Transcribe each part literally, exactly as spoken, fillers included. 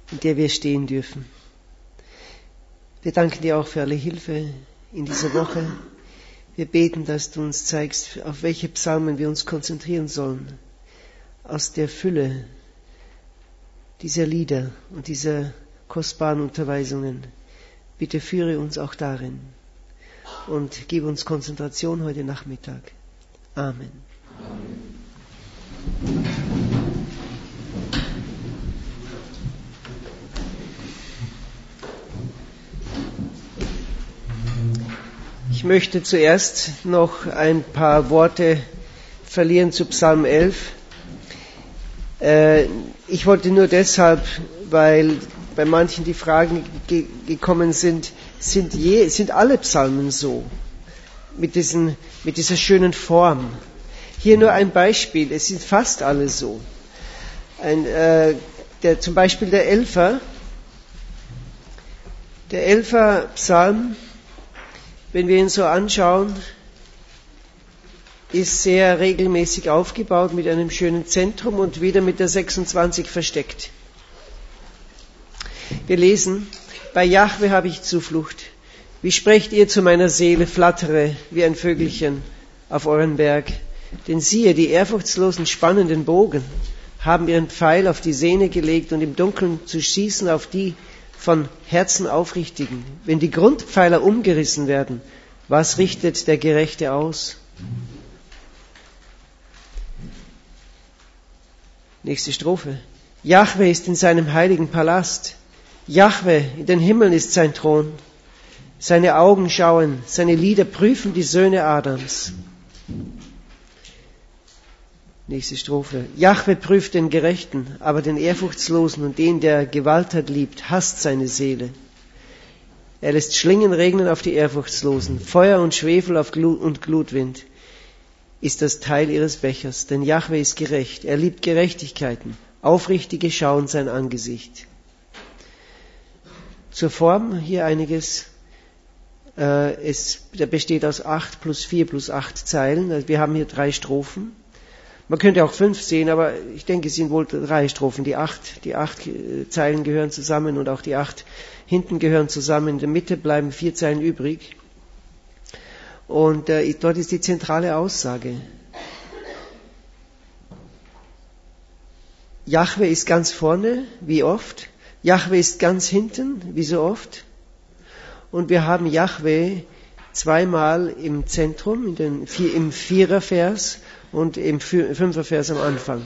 in der wir stehen dürfen. Wir danken dir auch für alle Hilfe in dieser Woche. Wir beten, dass du uns zeigst, auf welche Psalmen wir uns konzentrieren sollen. Aus der Fülle dieser Lieder und dieser kostbaren Unterweisungen. Bitte führe uns auch darin und gib uns Konzentration heute Nachmittag. Amen. Ich möchte zuerst noch ein paar Worte verlieren zu Psalm elf. Äh, ich wollte nur deshalb, weil bei manchen die Fragen ge- gekommen sind, sind, je, sind alle Psalmen so, mit, diesen, mit dieser schönen Form. Hier nur ein Beispiel, es sind fast alle so. Ein, äh, der, zum Beispiel der Elfer, der Elfer Psalm, wenn wir ihn so anschauen, ist sehr regelmäßig aufgebaut mit einem schönen Zentrum und wieder mit der sechsundzwanzig versteckt. Wir lesen, bei Jahwe habe ich Zuflucht. Wie sprecht ihr zu meiner Seele, flattere wie ein Vögelchen auf euren Berg? Denn siehe, die Ehrfurchtslosen spannen den Bogen, haben ihren Pfeil auf die Sehne gelegt und im Dunkeln zu schießen auf die von Herzen Aufrichtigen. Wenn die Grundpfeiler umgerissen werden, was richtet der Gerechte aus? Nächste Strophe. Jahwe ist in seinem heiligen Palast. Jahwe, in den Himmeln ist sein Thron. Seine Augen schauen, seine Lider prüfen die Söhne Adams. Nächste Strophe. Jahwe prüft den Gerechten, aber den Ehrfurchtslosen und den, der Gewalttat liebt, hasst seine Seele. Er lässt Schlingen regnen auf die Ehrfurchtslosen, Feuer und Schwefel auf Glut und Glutwind ist das Teil ihres Bechers. Denn Jahwe ist gerecht, er liebt Gerechtigkeiten, Aufrichtige schauen sein Angesicht. Zur Form hier einiges. Äh, es der besteht aus acht plus vier plus acht Zeilen. Also wir haben hier drei Strophen. Man könnte auch fünf sehen, aber ich denke, es sind wohl drei Strophen. Die acht, die acht Zeilen gehören zusammen und auch die acht hinten gehören zusammen. In der Mitte bleiben vier Zeilen übrig. Und äh, dort ist die zentrale Aussage. Jahwe ist ganz vorne, wie oft. Jahwe ist ganz hinten, wie so oft. Und wir haben Jahwe zweimal im Zentrum, in den, im Vierervers und im Fünfervers am Anfang.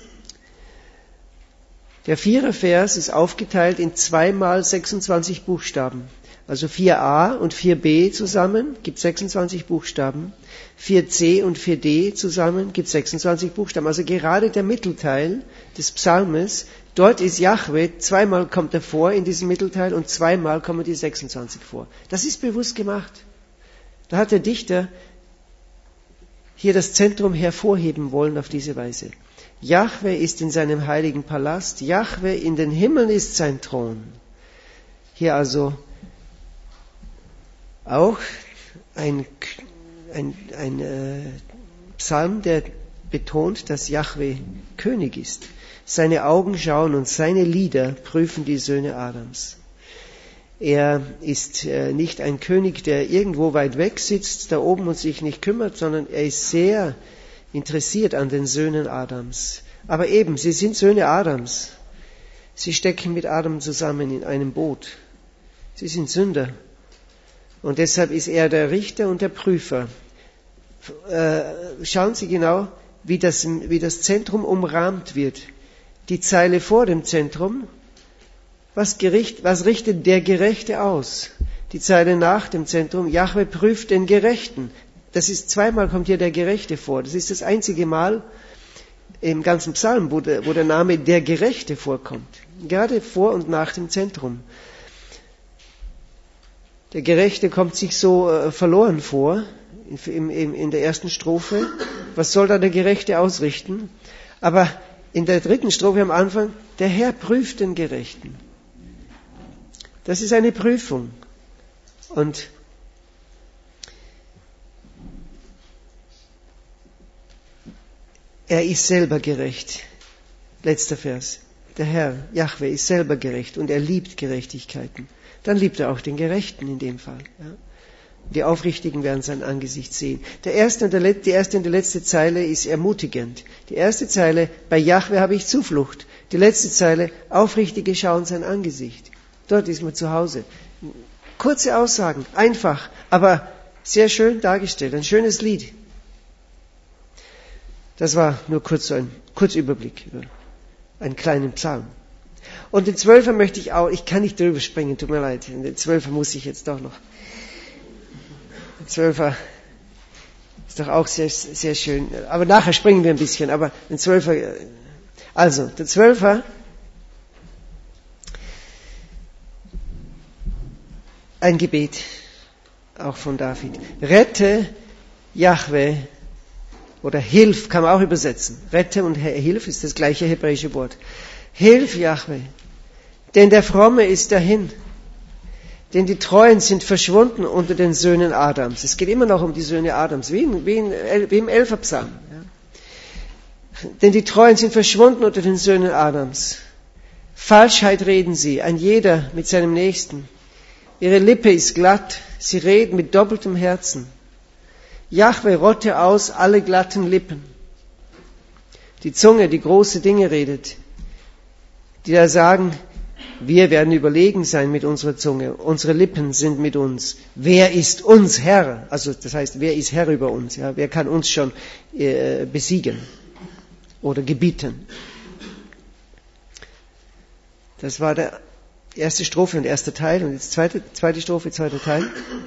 Der Vierervers ist aufgeteilt in zweimal sechsundzwanzig Buchstaben. Also vier a und vier b zusammen gibt sechsundzwanzig Buchstaben. vier c und vier d zusammen gibt sechsundzwanzig Buchstaben. Also gerade der Mittelteil des Psalmes, dort ist Jahwe, zweimal kommt er vor in diesem Mittelteil und zweimal kommen die sechsundzwanzig vor. Das ist bewusst gemacht. Da hat der Dichter hier das Zentrum hervorheben wollen auf diese Weise. Jahwe ist in seinem heiligen Palast, Jahwe in den Himmeln ist sein Thron. Hier also auch ein, ein, ein äh, Psalm, der betont, dass Jahwe König ist. Seine Augen schauen und seine Lider prüfen die Söhne Adams. Er ist äh, nicht ein König, der irgendwo weit weg sitzt, da oben und sich nicht kümmert, sondern er ist sehr interessiert an den Söhnen Adams. Aber eben, sie sind Söhne Adams. Sie stecken mit Adam zusammen in einem Boot. Sie sind Sünder. Und deshalb ist er der Richter und der Prüfer. Äh, schauen Sie genau, wie das, wie das Zentrum umrahmt wird. Die Zeile vor dem Zentrum, was, Gericht, was richtet der Gerechte aus? Die Zeile nach dem Zentrum, Jahwe prüft den Gerechten. Das ist zweimal kommt hier der Gerechte vor. Das ist das einzige Mal im ganzen Psalm, wo der, wo der Name der Gerechte vorkommt. Gerade vor und nach dem Zentrum. Der Gerechte kommt sich so äh, verloren vor in, in, in der ersten Strophe. Was soll da der Gerechte ausrichten? Aber in der dritten Strophe am Anfang, der Herr prüft den Gerechten. Das ist eine Prüfung. Und er ist selber gerecht. Letzter Vers. der Herr, Jahwe, ist selber gerecht und er liebt Gerechtigkeiten, dann liebt er auch den Gerechten in dem Fall. Ja. Die Aufrichtigen werden sein Angesicht sehen. Der erste und der Let- die erste und die letzte Zeile ist ermutigend. Die erste Zeile, bei Jahwe habe ich Zuflucht. Die letzte Zeile, Aufrichtige schauen sein Angesicht. Dort ist man zu Hause. Kurze Aussagen, einfach, aber sehr schön dargestellt. Ein schönes Lied. Das war nur kurz so ein Kurzüberblick über einen kleinen Psalm. Und den Zwölfer möchte ich auch, ich kann nicht drüber springen, tut mir leid. Den Zwölfer muss ich jetzt doch noch. Der Zwölfer ist doch auch sehr, sehr schön. Aber nachher springen wir ein bisschen. Aber den Zwölfer, also, der Zwölfer, ein Gebet, auch von David. Rette, Jahwe, oder Hilf kann man auch übersetzen. Rette und Hilf ist das gleiche hebräische Wort. Hilf, Jahwe, denn der Fromme ist dahin. Denn die Treuen sind verschwunden unter den Söhnen Adams. Es geht immer noch um die Söhne Adams, wie, in, wie, in, wie im Elferpsalm. Ja. Denn die Treuen sind verschwunden unter den Söhnen Adams. Falschheit reden sie, ein jeder mit seinem Nächsten. Ihre Lippe ist glatt, sie reden mit doppeltem Herzen. Jahwe rotte aus alle glatten Lippen. Die Zunge, die große Dinge redet, die da sagen, wir werden überlegen sein mit unserer Zunge. Unsere Lippen sind mit uns. Wer ist uns Herr? Also das heißt, wer ist Herr über uns? Ja? Wer kann uns schon äh, besiegen oder gebieten? Das war der erste Strophe und erster Teil. Und jetzt zweite, zweite Strophe, zweiter Teil.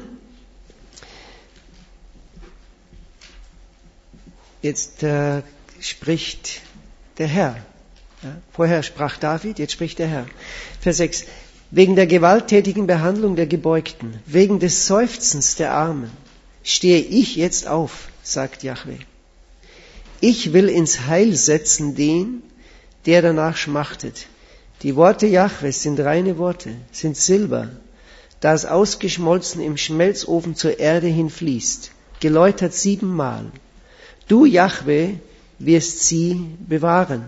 Jetzt äh, spricht der Herr. Ja, vorher sprach David, jetzt spricht der Herr. Vers sechs. Wegen der gewalttätigen Behandlung der Gebeugten, wegen des Seufzens der Armen, stehe ich jetzt auf, sagt Jahwe. Ich will ins Heil setzen den, der danach schmachtet. Die Worte Jahwes sind reine Worte, sind Silber, das ausgeschmolzen im Schmelzofen zur Erde hinfließt, geläutert siebenmal. Du, Jahwe, wirst sie bewahren.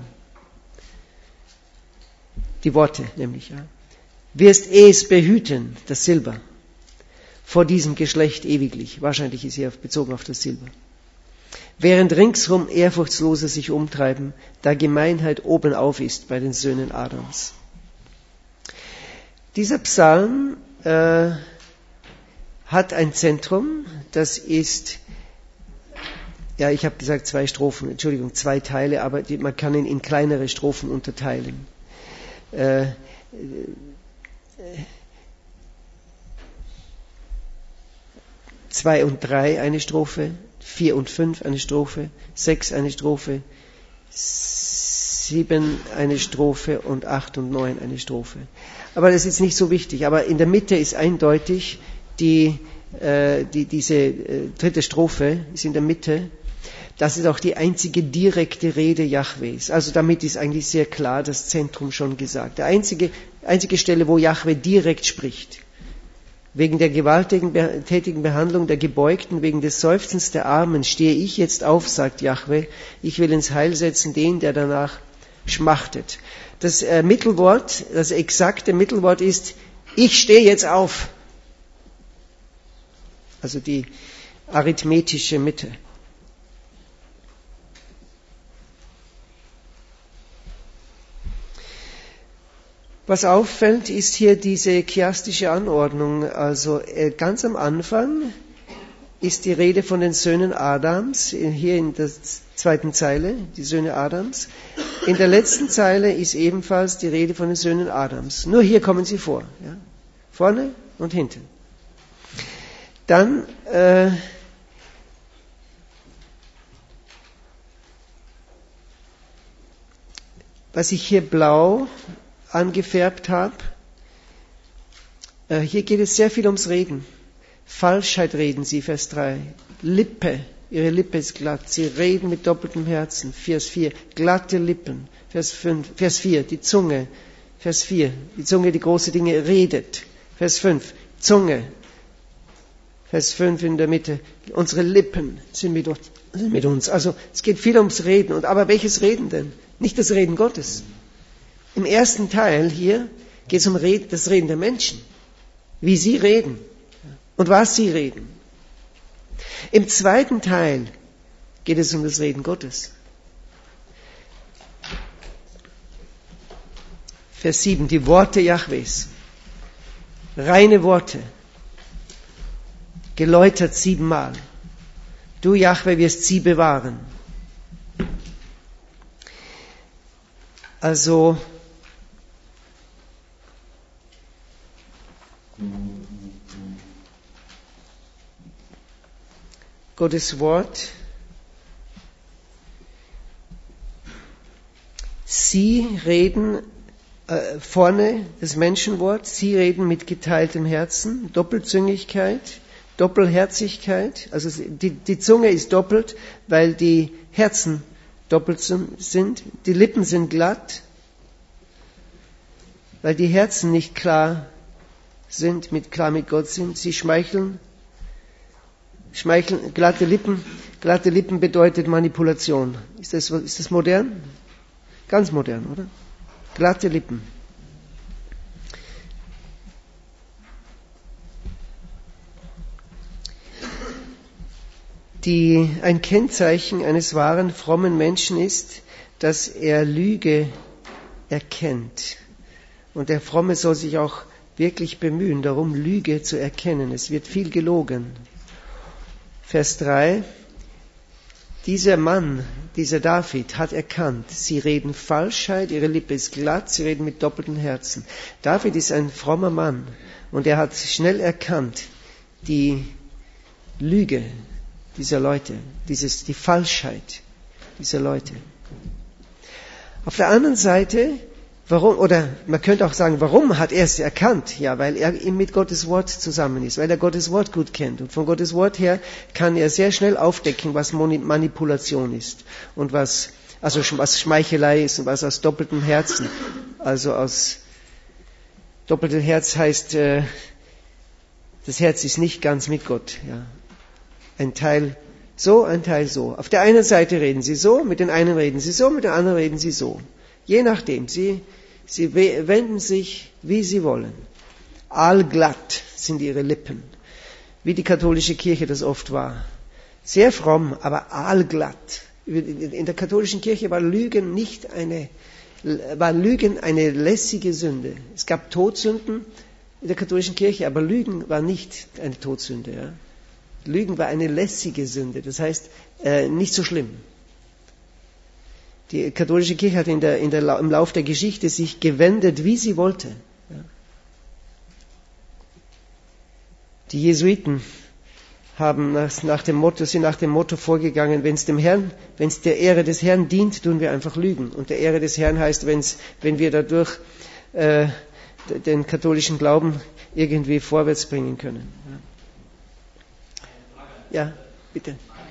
Die Worte nämlich, ja. Wirst es behüten, das Silber, vor diesem Geschlecht ewiglich. Wahrscheinlich ist hier bezogen auf das Silber. Während ringsrum Ehrfurchtslose sich umtreiben, da Gemeinheit obenauf ist bei den Söhnen Adams. Dieser Psalm äh, hat ein Zentrum, das ist, ja, ich habe gesagt zwei Strophen, Entschuldigung, zwei Teile, aber die, man kann ihn in kleinere Strophen unterteilen. Äh, äh, zwei und drei eine Strophe, vier und fünf eine Strophe, sechs eine Strophe, sieben eine Strophe und acht und neun eine Strophe. Aber das ist jetzt nicht so wichtig. Aber in der Mitte ist eindeutig, die, äh, die, diese äh, dritte Strophe ist in der Mitte. Das ist auch die einzige direkte Rede Jahwes. Also damit ist eigentlich sehr klar das Zentrum schon gesagt. Die einzige, einzige Stelle, wo Jahwe direkt spricht. Wegen der gewalttätigen Behandlung der Gebeugten, wegen des Seufzens der Armen stehe ich jetzt auf, sagt Jahwe. Ich will ins Heil setzen den, der danach schmachtet. Das äh, Mittelwort, das exakte Mittelwort ist, ich stehe jetzt auf. Also die arithmetische Mitte. Was auffällt, ist hier diese chiastische Anordnung. Also äh, ganz am Anfang ist die Rede von den Söhnen Adams, hier in der zweiten Zeile, die Söhne Adams. In der letzten Zeile ist ebenfalls die Rede von den Söhnen Adams. Nur hier kommen sie vor. Ja? Vorne und hinten. Dann äh, was ich hier blau angefärbt habe, äh, hier geht es sehr viel ums Reden. Falschheit reden sie, Vers drei. Lippe, ihre Lippe ist glatt. Sie reden mit doppeltem Herzen. Vers vier, glatte Lippen. Vers fünf, Vers vier, die Zunge. Vers vier, die Zunge, die große Dinge redet. Vers fünf, Zunge. Vers fünf in der Mitte, unsere Lippen sind mit uns. Sind mit uns. Also es geht viel ums Reden. Und aber welches Reden denn? Nicht das Reden Gottes. Im ersten Teil hier geht es um das Reden der Menschen, wie sie reden und was sie reden. Im zweiten Teil geht es um das Reden Gottes. Vers sieben, die Worte Jahwes, reine Worte, geläutert siebenmal. Du, Jahwe, wirst sie bewahren. Also, Gottes Wort, sie reden äh, vorne, das Menschenwort, sie reden mit geteiltem Herzen, Doppelzüngigkeit, Doppelherzigkeit, also die, die Zunge ist doppelt, weil die Herzen doppelt sind, die Lippen sind glatt, weil die Herzen nicht klar sind, mit, klar mit Gott sind, sie schmeicheln, schmeicheln, glatte Lippen, glatte Lippen bedeutet Manipulation. Ist das, ist das modern? Ganz modern, oder? Glatte Lippen. Die, ein Kennzeichen eines wahren, frommen Menschen ist, dass er Lüge erkennt. Und der Fromme soll sich auch wirklich bemühen, darum Lüge zu erkennen. Es wird viel gelogen. Vers drei. Dieser Mann, dieser David, hat erkannt, sie reden Falschheit, ihre Lippe ist glatt, sie reden mit doppeltem Herzen. David ist ein frommer Mann und er hat schnell erkannt, die Lüge dieser Leute, dieses, die Falschheit dieser Leute. Auf der anderen Seite, warum, oder man könnte auch sagen, warum hat er es erkannt? Ja, weil er mit Gottes Wort zusammen ist, weil er Gottes Wort gut kennt. Und von Gottes Wort her kann er sehr schnell aufdecken, was Manipulation ist und was, also was Schmeichelei ist und was aus doppeltem Herzen. Also aus doppeltem Herz heißt, äh, das Herz ist nicht ganz mit Gott, ja. Ein Teil so, ein Teil so. Auf der einen Seite reden sie so, mit den einen reden sie so, mit den anderen reden sie so. Je nachdem, sie, sie wenden sich, wie sie wollen. Aalglatt sind ihre Lippen, wie die katholische Kirche das oft war. Sehr fromm, aber aalglatt. In der katholischen Kirche war Lügen nicht eine, war Lügen eine lässige Sünde. Es gab Todsünden in der katholischen Kirche, aber Lügen war nicht eine Todsünde, ja. Lügen war eine lässige Sünde, das heißt äh, nicht so schlimm. Die katholische Kirche hat in der, in der, im Lauf der Geschichte sich gewendet, wie sie wollte. Ja. Die Jesuiten haben nach, nach dem Motto, sind nach dem Motto vorgegangen, wenn es dem Herrn, wenn es der Ehre des Herrn dient, tun wir einfach Lügen. Und der Ehre des Herrn heißt, wenn's, wenn wir dadurch äh, den katholischen Glauben irgendwie vorwärts bringen können. Ja. Ja, bitte.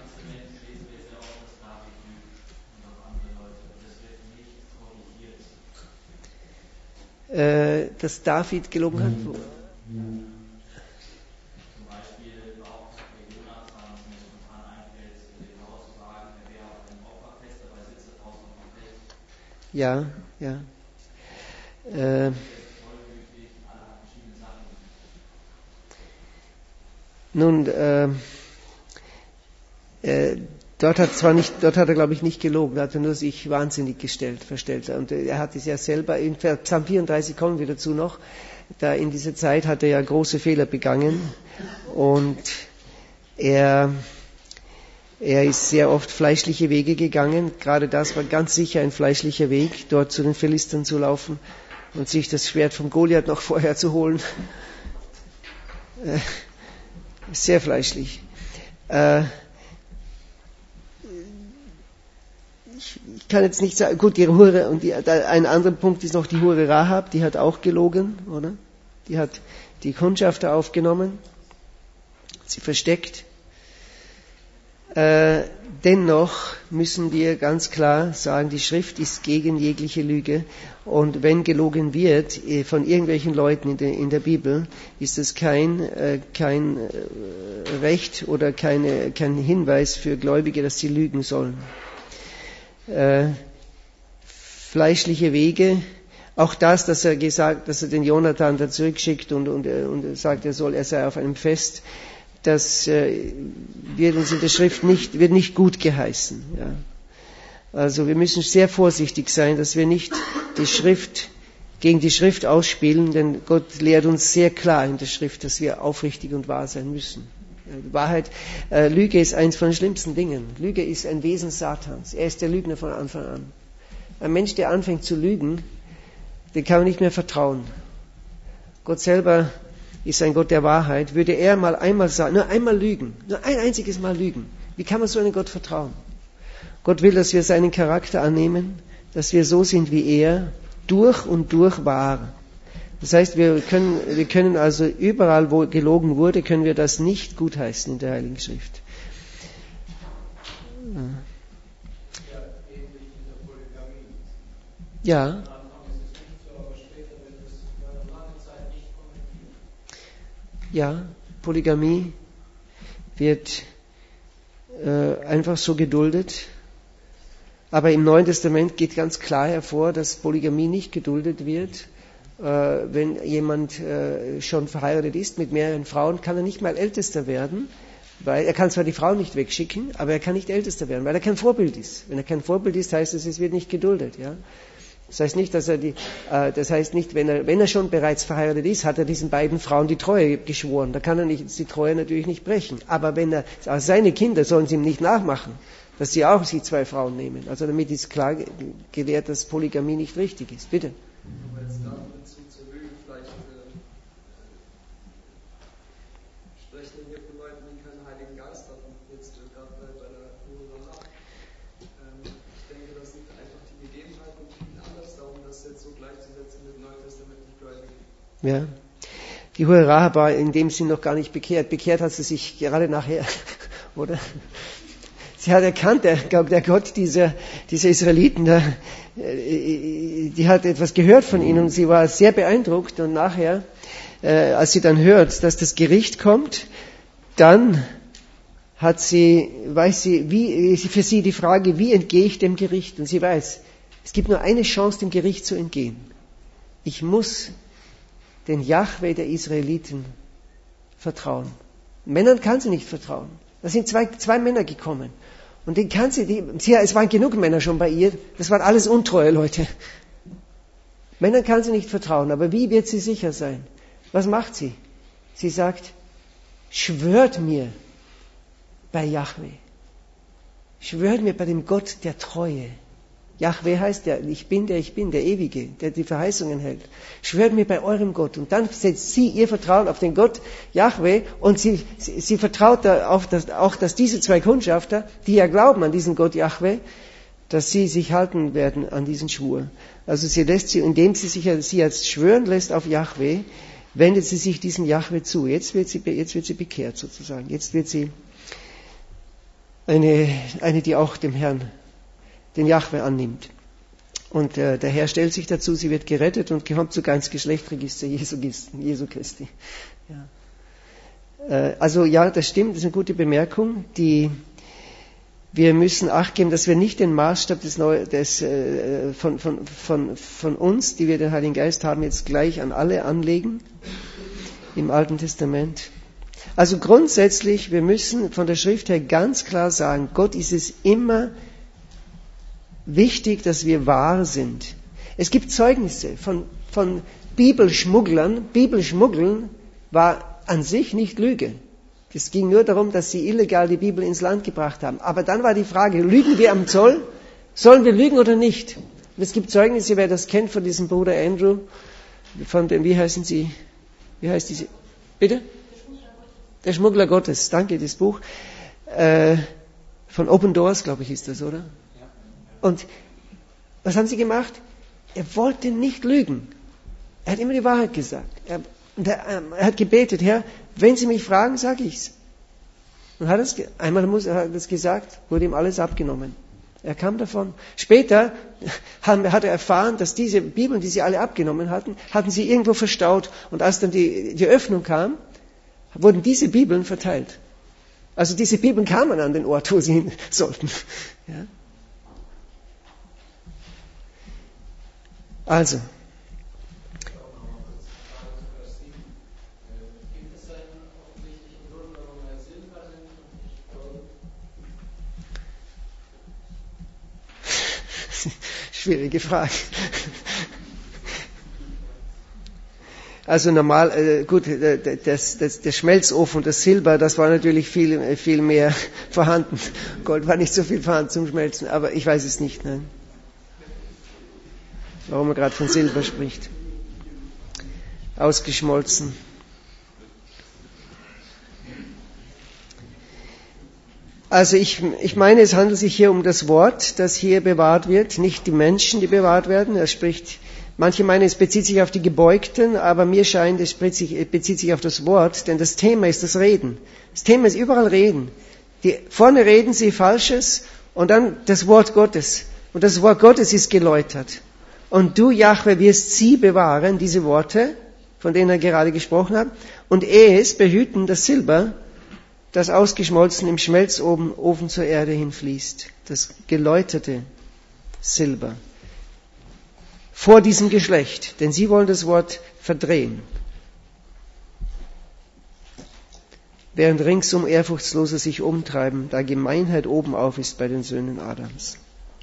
Äh, dass David gelogen hat? Zum Beispiel auch bei Jonathan, mir spontan einfällt, genau zu sagen, er wäre auf einem Opferfest, dabei sitzt er draußen auf dem Fest. Ja, ja. Äh, nun, äh, Äh, dort hat zwar nicht, dort hat er glaube ich nicht gelogen, da hat er nur sich wahnsinnig gestellt, verstellt. Und äh, er hat es ja selber, in Psalm vierunddreißig kommen wir dazu noch, da in dieser Zeit hat er ja große Fehler begangen und er, er ist sehr oft fleischliche Wege gegangen, gerade das war ganz sicher ein fleischlicher Weg, dort zu den Philistern zu laufen und sich das Schwert vom Goliath noch vorher zu holen. Äh, sehr fleischlich. Äh, Ich kann jetzt nicht sagen, gut, die Hure, und die, ein anderer Punkt ist noch die Hure Rahab, die hat auch gelogen, oder? Die hat die Kundschafter aufgenommen, sie versteckt. Äh, dennoch müssen wir ganz klar sagen, die Schrift ist gegen jegliche Lüge. Und wenn gelogen wird von irgendwelchen Leuten in der, in der Bibel, ist es kein, äh, kein äh, Recht oder keine, kein Hinweis für Gläubige, dass sie lügen sollen. Äh, fleischliche Wege, Auch das, dass er gesagt, dass er den Jonathan da zurückschickt und, und, und sagt, er soll, er sei auf einem Fest, das äh, wird uns in der Schrift nicht, wird nicht gut geheißen. Ja. Also wir müssen sehr vorsichtig sein, dass wir nicht die Schrift gegen die Schrift ausspielen, denn Gott lehrt uns sehr klar in der Schrift, dass wir aufrichtig und wahr sein müssen. Die Wahrheit, äh, Lüge ist eins von den schlimmsten Dingen. Lüge ist ein Wesen Satans. Er ist der Lügner von Anfang an. Ein Mensch, der anfängt zu lügen, dem kann man nicht mehr vertrauen. Gott selber ist ein Gott der Wahrheit. Würde er mal einmal sagen, nur einmal lügen, nur ein einziges Mal lügen, wie kann man so einem Gott vertrauen? Gott will, dass wir seinen Charakter annehmen, dass wir so sind wie er, durch und durch wahr. Das heißt, wir können, wir können also überall, wo gelogen wurde, können wir das nicht gutheißen in der Heiligen Schrift. Ja. Ja, Polygamie wird äh, einfach so geduldet. Aber im Neuen Testament geht ganz klar hervor, dass Polygamie nicht geduldet wird. Äh, wenn jemand äh, schon verheiratet ist mit mehreren Frauen, kann er nicht mal Ältester werden, weil er kann zwar die Frau nicht wegschicken, aber er kann nicht Ältester werden, weil er kein Vorbild ist. Wenn er kein Vorbild ist, heißt es, es wird nicht geduldet. Ja? Das heißt nicht, dass er die, äh, das heißt nicht, wenn er, wenn er schon bereits verheiratet ist, hat er diesen beiden Frauen die Treue geschworen. Da kann er nicht, die Treue natürlich nicht brechen. Aber wenn er, also seine Kinder sollen sie ihm nicht nachmachen, dass sie auch sie zwei Frauen nehmen. Also damit ist klar gelehrt, dass Polygamie nicht richtig ist. Bitte. Aber jetzt da dazu zur Lüge vielleicht äh, sprechen wir von Leuten, die keinen Heiligen Geist hatten, jetzt äh, gerade bei, bei der Hurra. Ähm, ich denke, das sind einfach die Gegebenheiten und viel anders darum, das jetzt so gleichzusetzen mit neutestamentlich Gläubigen. Ja. Die Hurra war in dem Sinn noch gar nicht bekehrt. Bekehrt hat sie sich gerade nachher, oder? Sie hat erkannt, der, der Gott dieser, dieser Israeliten, der, die hat etwas gehört von ihnen und sie war sehr beeindruckt. Und nachher, äh, als sie dann hört, dass das Gericht kommt, dann hat sie, weiß sie, wie, für sie die Frage, wie entgehe ich dem Gericht? Und sie weiß, es gibt nur eine Chance, dem Gericht zu entgehen. Ich muss den Jahwe der Israeliten vertrauen. Männern kann sie nicht vertrauen. Da sind zwei, zwei Männer gekommen. Und den kann sie, die, sie, es waren genug Männer schon bei ihr, das waren alles untreue Leute. Männern kann sie nicht vertrauen, aber wie wird sie sicher sein? Was macht sie? Sie sagt, schwört mir bei Jahwe. Schwört mir bei dem Gott der Treue. Jahwe heißt der, ich bin der ich bin, der Ewige, der die Verheißungen hält. Schwört mir bei eurem Gott. Und dann setzt sie ihr Vertrauen auf den Gott Jahwe und sie, sie, sie vertraut darauf, dass, auch, dass diese zwei Kundschafter, die ja glauben an diesen Gott Jahwe, dass sie sich halten werden an diesen Schwur. Also sie lässt sie, indem sie sich sie jetzt schwören lässt auf Jahwe, wendet sie sich diesem Jahwe zu. Jetzt wird sie, jetzt wird sie bekehrt sozusagen. Jetzt wird sie eine, eine, die auch dem Herrn den Jahwe annimmt. Und äh, der Herr stellt sich dazu, sie wird gerettet und kommt sogar ins Geschlechtsregister Jesu, Jesu Christi. Ja. Äh, also ja, das stimmt, das ist eine gute Bemerkung. Die, wir müssen Acht geben, dass wir nicht den Maßstab des Neu, des, äh, von, von, von, von uns, die wir den Heiligen Geist haben, jetzt gleich an alle anlegen im Alten Testament. Also grundsätzlich, wir müssen von der Schrift her ganz klar sagen, Gott ist es immer wichtig, dass wir wahr sind. Es gibt Zeugnisse von, von Bibelschmugglern. Bibelschmuggeln war an sich nicht Lüge. Es ging nur darum, dass sie illegal die Bibel ins Land gebracht haben. Aber dann war die Frage, lügen wir am Zoll? Sollen wir lügen oder nicht? Und es gibt Zeugnisse, wer das kennt von diesem Bruder Andrew, von dem, wie heißen sie? Wie heißt diese? Bitte? Der Schmuggler Gottes. Danke, das Buch. Äh, von Open Doors, glaube ich, ist das, oder? Und was haben sie gemacht? Er wollte nicht lügen. Er hat immer die Wahrheit gesagt. Er, er, er hat gebetet, Herr, wenn Sie mich fragen, sage ich's. Und hat es, einmal muss, er hat es gesagt, wurde ihm alles abgenommen. Er kam davon. Später hat er erfahren, dass diese Bibeln, die sie alle abgenommen hatten, hatten sie irgendwo verstaut. Und als dann die, die Öffnung kam, wurden diese Bibeln verteilt. Also diese Bibeln kamen an den Ort, wo sie hin sollten. Ja. Also, Schwierige Frage. Also normal, äh, gut, das, das, der Schmelzofen und das Silber, das war natürlich viel, viel mehr vorhanden. Gold war nicht so viel vorhanden zum Schmelzen, aber ich weiß es nicht, nein. Warum er gerade von Silber spricht. Ausgeschmolzen. Also ich, ich meine, es handelt sich hier um das Wort, das hier bewahrt wird, nicht die Menschen, die bewahrt werden. Er spricht, manche meinen, es bezieht sich auf die Gebeugten, aber mir scheint, es bezieht sich, bezieht sich auf das Wort, denn das Thema ist das Reden. Das Thema ist überall Reden. Die, vorne reden sie Falsches und dann das Wort Gottes. Und das Wort Gottes ist geläutert. Und du, Jahwe, wirst sie bewahren, diese Worte, von denen er gerade gesprochen hat, und es behüten das Silber, das ausgeschmolzen im Schmelzofen zur Erde hinfließt. Das geläuterte Silber. Vor diesem Geschlecht, denn sie wollen das Wort verdrehen. Während ringsum Ehrfurchtslose sich umtreiben, da Gemeinheit obenauf ist bei den Söhnen Adams.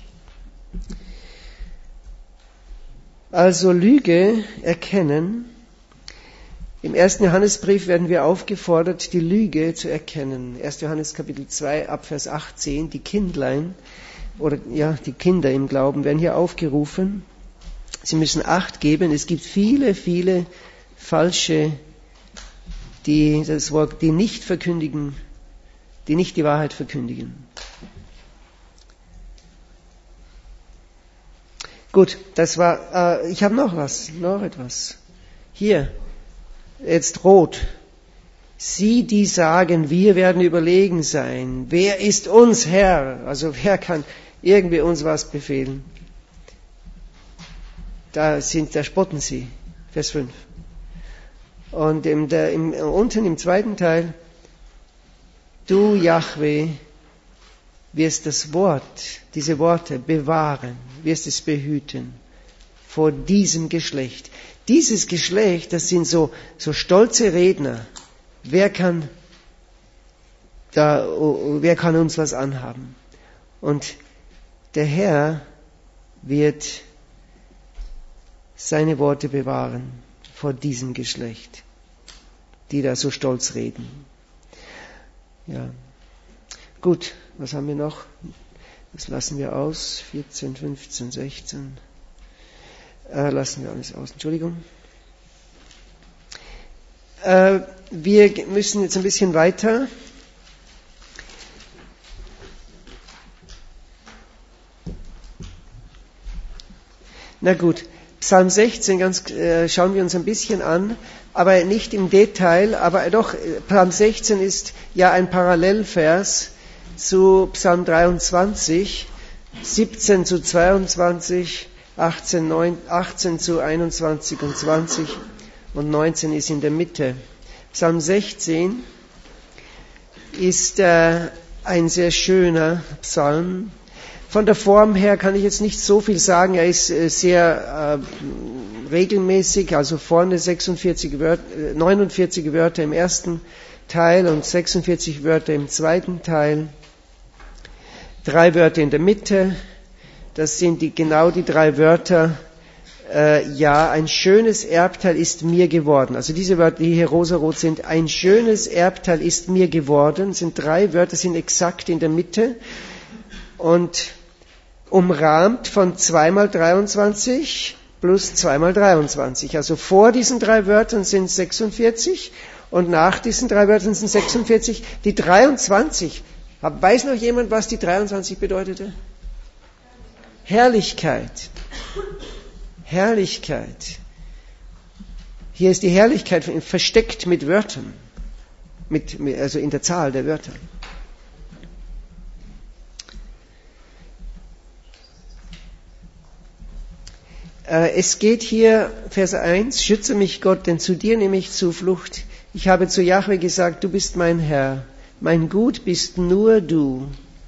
Also Lüge erkennen. Im ersten Johannesbrief werden wir aufgefordert, die Lüge zu erkennen. erster Johannes Kapitel zwei, Abvers achtzehn, die Kindlein, oder ja, die Kinder im Glauben werden hier aufgerufen. Sie müssen Acht geben. Es gibt viele, viele falsche, die das Wort, die nicht verkündigen, die nicht die Wahrheit verkündigen. Gut, das war, äh, ich habe noch was, noch etwas. Hier. Jetzt rot. Sie, die sagen, wir werden überlegen sein. Wer ist uns Herr? Also wer kann irgendwie uns was befehlen? Da sind, da spotten sie. Vers fünf. Und im, der, im, unten im zweiten Teil, du, Jahwe, wirst das Wort, diese Worte bewahren, wirst es behüten vor diesem Geschlecht. Dieses Geschlecht, das sind so, so stolze Redner. Wer kann da, wer kann uns was anhaben? Und der Herr wird seine Worte bewahren vor diesem Geschlecht, die da so stolz reden. Ja. Gut, was haben wir noch? Das lassen wir aus. vierzehn, fünfzehn, sechzehn. Äh, lassen wir alles aus. Entschuldigung. Äh, wir müssen jetzt ein bisschen weiter. Na gut, Psalm sechzehn, ganz, äh, schauen wir uns ein bisschen an, aber nicht im Detail, aber doch, Psalm sechzehn ist ja ein Parallelvers zu Psalm dreiundzwanzig, siebzehn zu zweiundzwanzig, achtzehn, neun, achtzehn zu einundzwanzig und zwanzig und neunzehn ist in der Mitte. Psalm sechzehn ist äh, ein sehr schöner Psalm. Von der Form her kann ich jetzt nicht so viel sagen. Er ist äh, sehr äh, regelmäßig, also vorne sechsundvierzig Wörter, äh, neunundvierzig Wörter im ersten Teil und sechsundvierzig Wörter im zweiten Teil. Drei Wörter in der Mitte. Das sind die, genau die drei Wörter, äh, ja, ein schönes Erbteil ist mir geworden. Also diese Wörter, die hier rosarot sind, ein schönes Erbteil ist mir geworden, sind drei Wörter, sind exakt in der Mitte und umrahmt von zweimal dreiundzwanzig plus zweimal dreiundzwanzig. Also vor diesen drei Wörtern sind sechsundvierzig und nach diesen drei Wörtern sind sechsundvierzig. Die dreiundzwanzig, weiß noch jemand, was die dreiundzwanzig bedeutete? Herrlichkeit. Herrlichkeit. Hier ist die Herrlichkeit versteckt mit Wörtern, mit, also in der Zahl der Wörter. Es geht hier, Vers eins, schütze mich Gott, denn zu dir nehme ich Zuflucht. Ich habe zu Jahwe gesagt, du bist mein Herr, mein Gut bist nur du.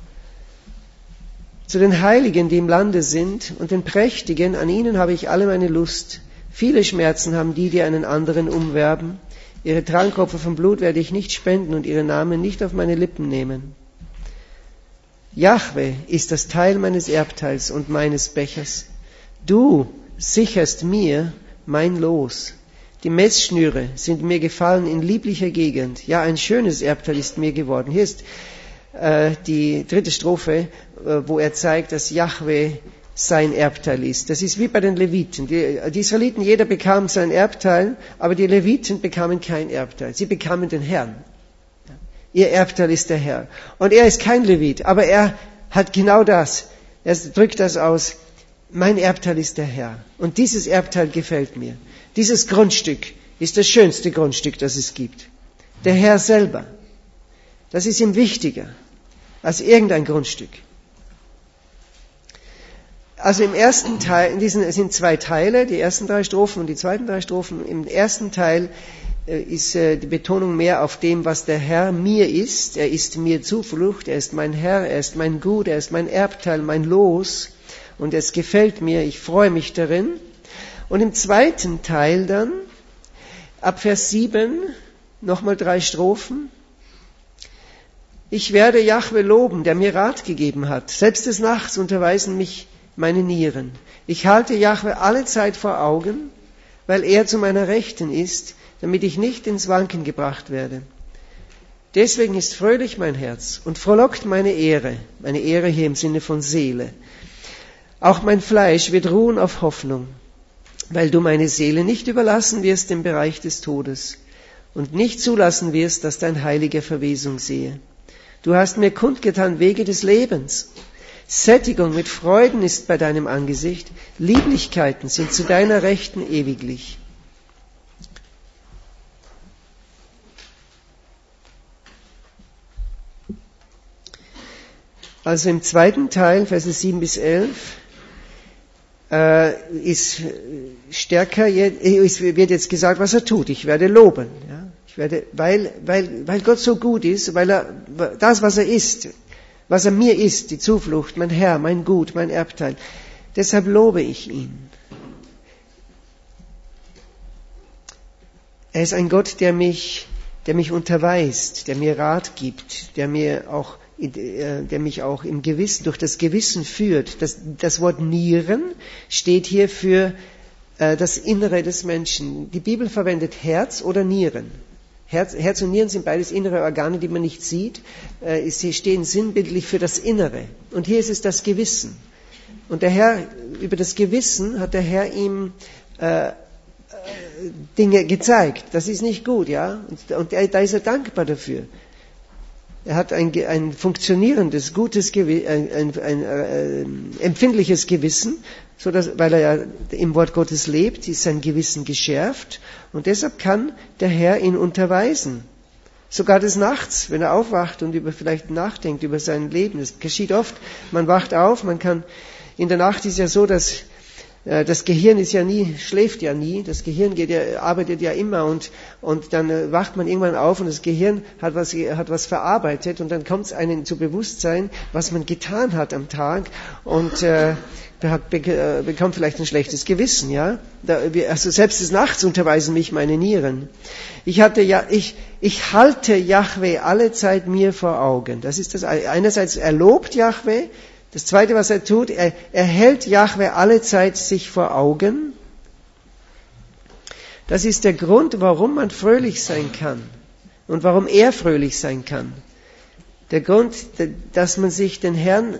Zu den Heiligen, die im Lande sind, und den Prächtigen, an ihnen habe ich alle meine Lust. Viele Schmerzen haben die, die einen anderen umwerben. Ihre Trankopfer vom Blut werde ich nicht spenden und ihre Namen nicht auf meine Lippen nehmen. Jahwe ist das Teil meines Erbteils und meines Bechers. Du sicherst mir mein Los. Die Messschnüre sind mir gefallen in lieblicher Gegend. Ja, ein schönes Erbteil ist mir geworden. Hier ist äh, die dritte Strophe, äh, wo er zeigt, dass Jahwe sein Erbteil ist. Das ist wie bei den Leviten. Die, die Israeliten, jeder bekam sein Erbteil, aber die Leviten bekamen kein Erbteil. Sie bekamen den Herrn. Ihr Erbteil ist der Herr. Und er ist kein Levit, aber er hat genau das. Er drückt das aus. Mein Erbteil ist der Herr. Und dieses Erbteil gefällt mir. Dieses Grundstück ist das schönste Grundstück, das es gibt. Der Herr selber. Das ist ihm wichtiger als irgendein Grundstück. Also im ersten Teil, in diesen, es sind zwei Teile, die ersten drei Strophen und die zweiten drei Strophen. Im ersten Teil äh, ist äh, die Betonung mehr auf dem, was der Herr mir ist. Er ist mir Zuflucht, er ist mein Herr, er ist mein Gut, er ist mein Erbteil, mein Los. Und es gefällt mir, ich freue mich darin. Und im zweiten Teil dann, ab Vers sieben, nochmal drei Strophen. Ich werde Jahwe loben, der mir Rat gegeben hat. Selbst des Nachts unterweisen mich meine Nieren. Ich halte Jahwe alle Zeit vor Augen, weil er zu meiner Rechten ist, damit ich nicht ins Wanken gebracht werde. Deswegen ist fröhlich mein Herz und frohlockt meine Ehre, meine Ehre hier im Sinne von Seele. Auch mein Fleisch wird ruhen auf Hoffnung, weil du meine Seele nicht überlassen wirst im Bereich des Todes und nicht zulassen wirst, dass dein Heiliger Verwesung sehe. Du hast mir kundgetan Wege des Lebens. Sättigung mit Freuden ist bei deinem Angesicht, Lieblichkeiten sind zu deiner Rechten ewiglich. Also im zweiten Teil, Verse sieben bis elf, äh, ist stärker, ist, wird jetzt gesagt, was er tut. Ich werde loben. Ja? Ich werde, weil, weil, weil Gott so gut ist, weil er, das, was er ist, was er mir ist, die Zuflucht, mein Herr, mein Gut, mein Erbteil. Deshalb lobe ich ihn. Er ist ein Gott, der mich, der mich unterweist, der mir Rat gibt, der mir auch, der mich auch im Gewissen, durch das Gewissen führt. Das, das Wort Nieren steht hier für äh, das Innere des Menschen. Die Bibel verwendet Herz oder Nieren. Herz, Herz und Nieren sind beides innere Organe, die man nicht sieht. Äh, sie stehen sinnbildlich für das Innere. Und hier ist es das Gewissen. Und der Herr, über das Gewissen hat der Herr ihm äh, Dinge gezeigt. Das ist nicht gut, ja. Und, und da ist er dankbar dafür. Er hat ein, ein funktionierendes, gutes, Gewi- ein, ein, ein äh, empfindliches Gewissen, so dass, weil er ja im Wort Gottes lebt, ist sein Gewissen geschärft und deshalb kann der Herr ihn unterweisen. Sogar des Nachts, wenn er aufwacht und über vielleicht nachdenkt über sein Leben. Das geschieht oft. Man wacht auf, man kann, in der Nacht ist ja so, dass das Gehirn ist ja nie, schläft ja nie. Das Gehirn geht ja, arbeitet ja immer und, und dann wacht man irgendwann auf und das Gehirn hat was, hat was verarbeitet und dann kommt es einem zu Bewusstsein, was man getan hat am Tag und äh, hat, bekommt vielleicht ein schlechtes Gewissen, ja. Da, also selbst des Nachts unterweisen mich meine Nieren. Ich hatte ja, ich, ich halte Jahwe alle Zeit mir vor Augen. Das ist das. Einerseits er lobt Jahwe. Das Zweite, was er tut, er, er hält Jahwe alle Zeit sich vor Augen. Das ist der Grund, warum man fröhlich sein kann und warum er fröhlich sein kann. Der Grund, dass man sich den Herrn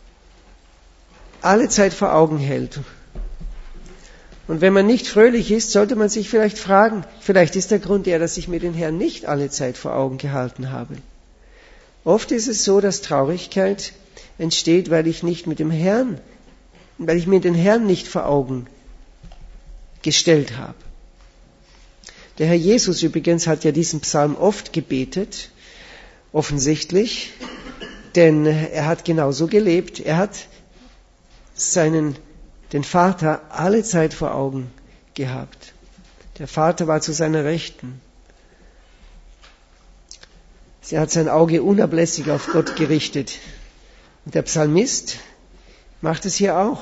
alle Zeit vor Augen hält. Und wenn man nicht fröhlich ist, sollte man sich vielleicht fragen, vielleicht ist der Grund der, dass ich mir den Herrn nicht alle Zeit vor Augen gehalten habe. Oft ist es so, dass Traurigkeit entsteht, weil ich nicht mit dem Herrn, weil ich mir den Herrn nicht vor Augen gestellt habe. Der Herr Jesus übrigens hat ja diesen Psalm oft gebetet, offensichtlich, denn er hat genauso gelebt. Er hat seinen, den Vater alle Zeit vor Augen gehabt. Der Vater war zu seiner Rechten. Er hat sein Auge unablässig auf Gott gerichtet. Und der Psalmist macht es hier auch.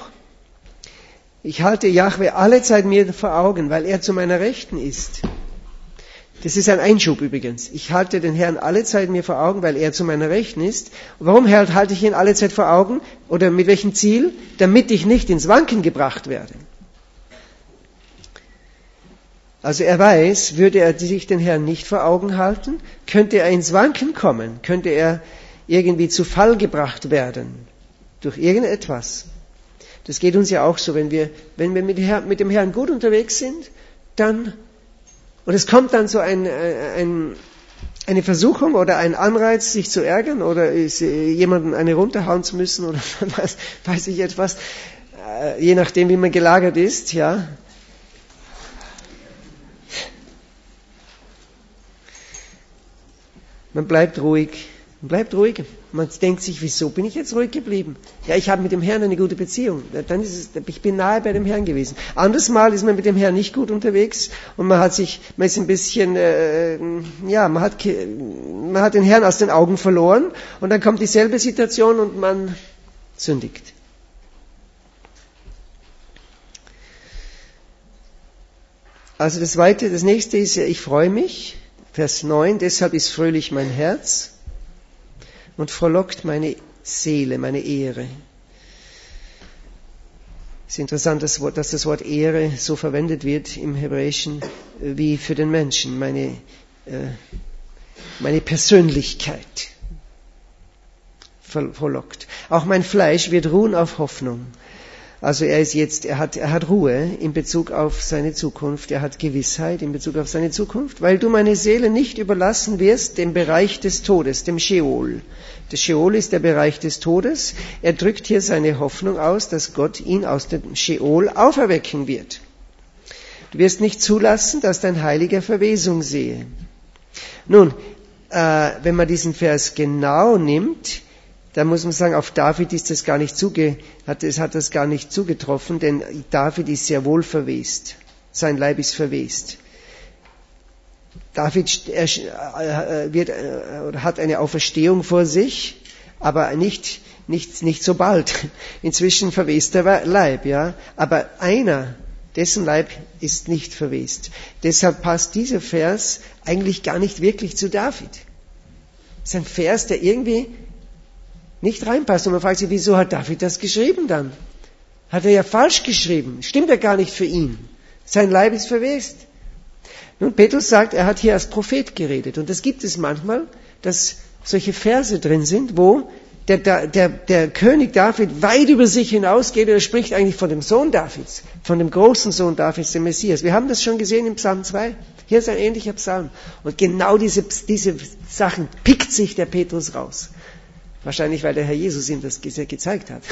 Ich halte Jahwe alle Zeit mir vor Augen, weil er zu meiner Rechten ist. Das ist ein Einschub übrigens. Ich halte den Herrn alle Zeit mir vor Augen, weil er zu meiner Rechten ist. Und warum halte ich ihn alle Zeit vor Augen? Oder mit welchem Ziel? Damit ich nicht ins Wanken gebracht werde. Also er weiß, würde er sich den Herrn nicht vor Augen halten, könnte er ins Wanken kommen, könnte er irgendwie zu Fall gebracht werden durch irgendetwas. Das geht uns ja auch so, wenn wir, wenn wir mit, Herr, mit dem Herrn gut unterwegs sind, dann, und es kommt dann so ein, ein, eine Versuchung oder ein Anreiz, sich zu ärgern oder jemanden eine runterhauen zu müssen oder was, weiß ich etwas, je nachdem, wie man gelagert ist, ja. Man bleibt ruhig. Man bleibt ruhig. Man denkt sich, wieso bin ich jetzt ruhig geblieben? Ja, ich habe mit dem Herrn eine gute Beziehung. Dann ist es, ich bin nahe bei dem Herrn gewesen. Anderes Mal ist man mit dem Herrn nicht gut unterwegs und man hat sich, man ist ein bisschen, äh, ja, man hat, man hat den Herrn aus den Augen verloren und dann kommt dieselbe Situation und man sündigt. Also das Zweite, das nächste ist ja, ich freue mich. Vers neun, deshalb ist fröhlich mein Herz und frohlockt meine Seele, meine Ehre. Es ist interessant, dass das Wort Ehre so verwendet wird im Hebräischen wie für den Menschen, meine, äh, meine Persönlichkeit frohlockt. Auch mein Fleisch wird ruhen auf Hoffnung. Also er ist jetzt, er hat, er hat Ruhe in Bezug auf seine Zukunft, er hat Gewissheit in Bezug auf seine Zukunft, weil du meine Seele nicht überlassen wirst dem Bereich des Todes, dem Sheol. Der Sheol ist der Bereich des Todes. Er drückt hier seine Hoffnung aus, dass Gott ihn aus dem Sheol auferwecken wird. Du wirst nicht zulassen, dass dein Heiliger Verwesung sehe. Nun, äh, wenn man diesen Vers genau nimmt, da muss man sagen, auf David ist das gar nicht zuge, hat, es hat das gar nicht zugetroffen, denn David ist sehr wohl verwest. Sein Leib ist verwest. David er, äh, wird, äh, hat eine Auferstehung vor sich, aber nicht, nicht, nicht so bald. Inzwischen verwest der Leib, ja. Aber einer, dessen Leib ist nicht verwest. Deshalb passt dieser Vers eigentlich gar nicht wirklich zu David. Es ist ein Vers, der irgendwie nicht reinpasst. Und man fragt sich, wieso hat David das geschrieben dann? Hat er ja falsch geschrieben. Stimmt ja gar nicht für ihn. Sein Leib ist verwest. Nun, Petrus sagt, er hat hier als Prophet geredet. Und das gibt es manchmal, dass solche Verse drin sind, wo der, der, der, der König David weit über sich hinausgeht. Er spricht eigentlich von dem Sohn Davids, von dem großen Sohn Davids, dem Messias. Wir haben das schon gesehen im Psalm zwei. Hier ist ein ähnlicher Psalm. Und genau diese, diese Sachen pickt sich der Petrus raus. Wahrscheinlich, weil der Herr Jesus ihm das gezeigt hat.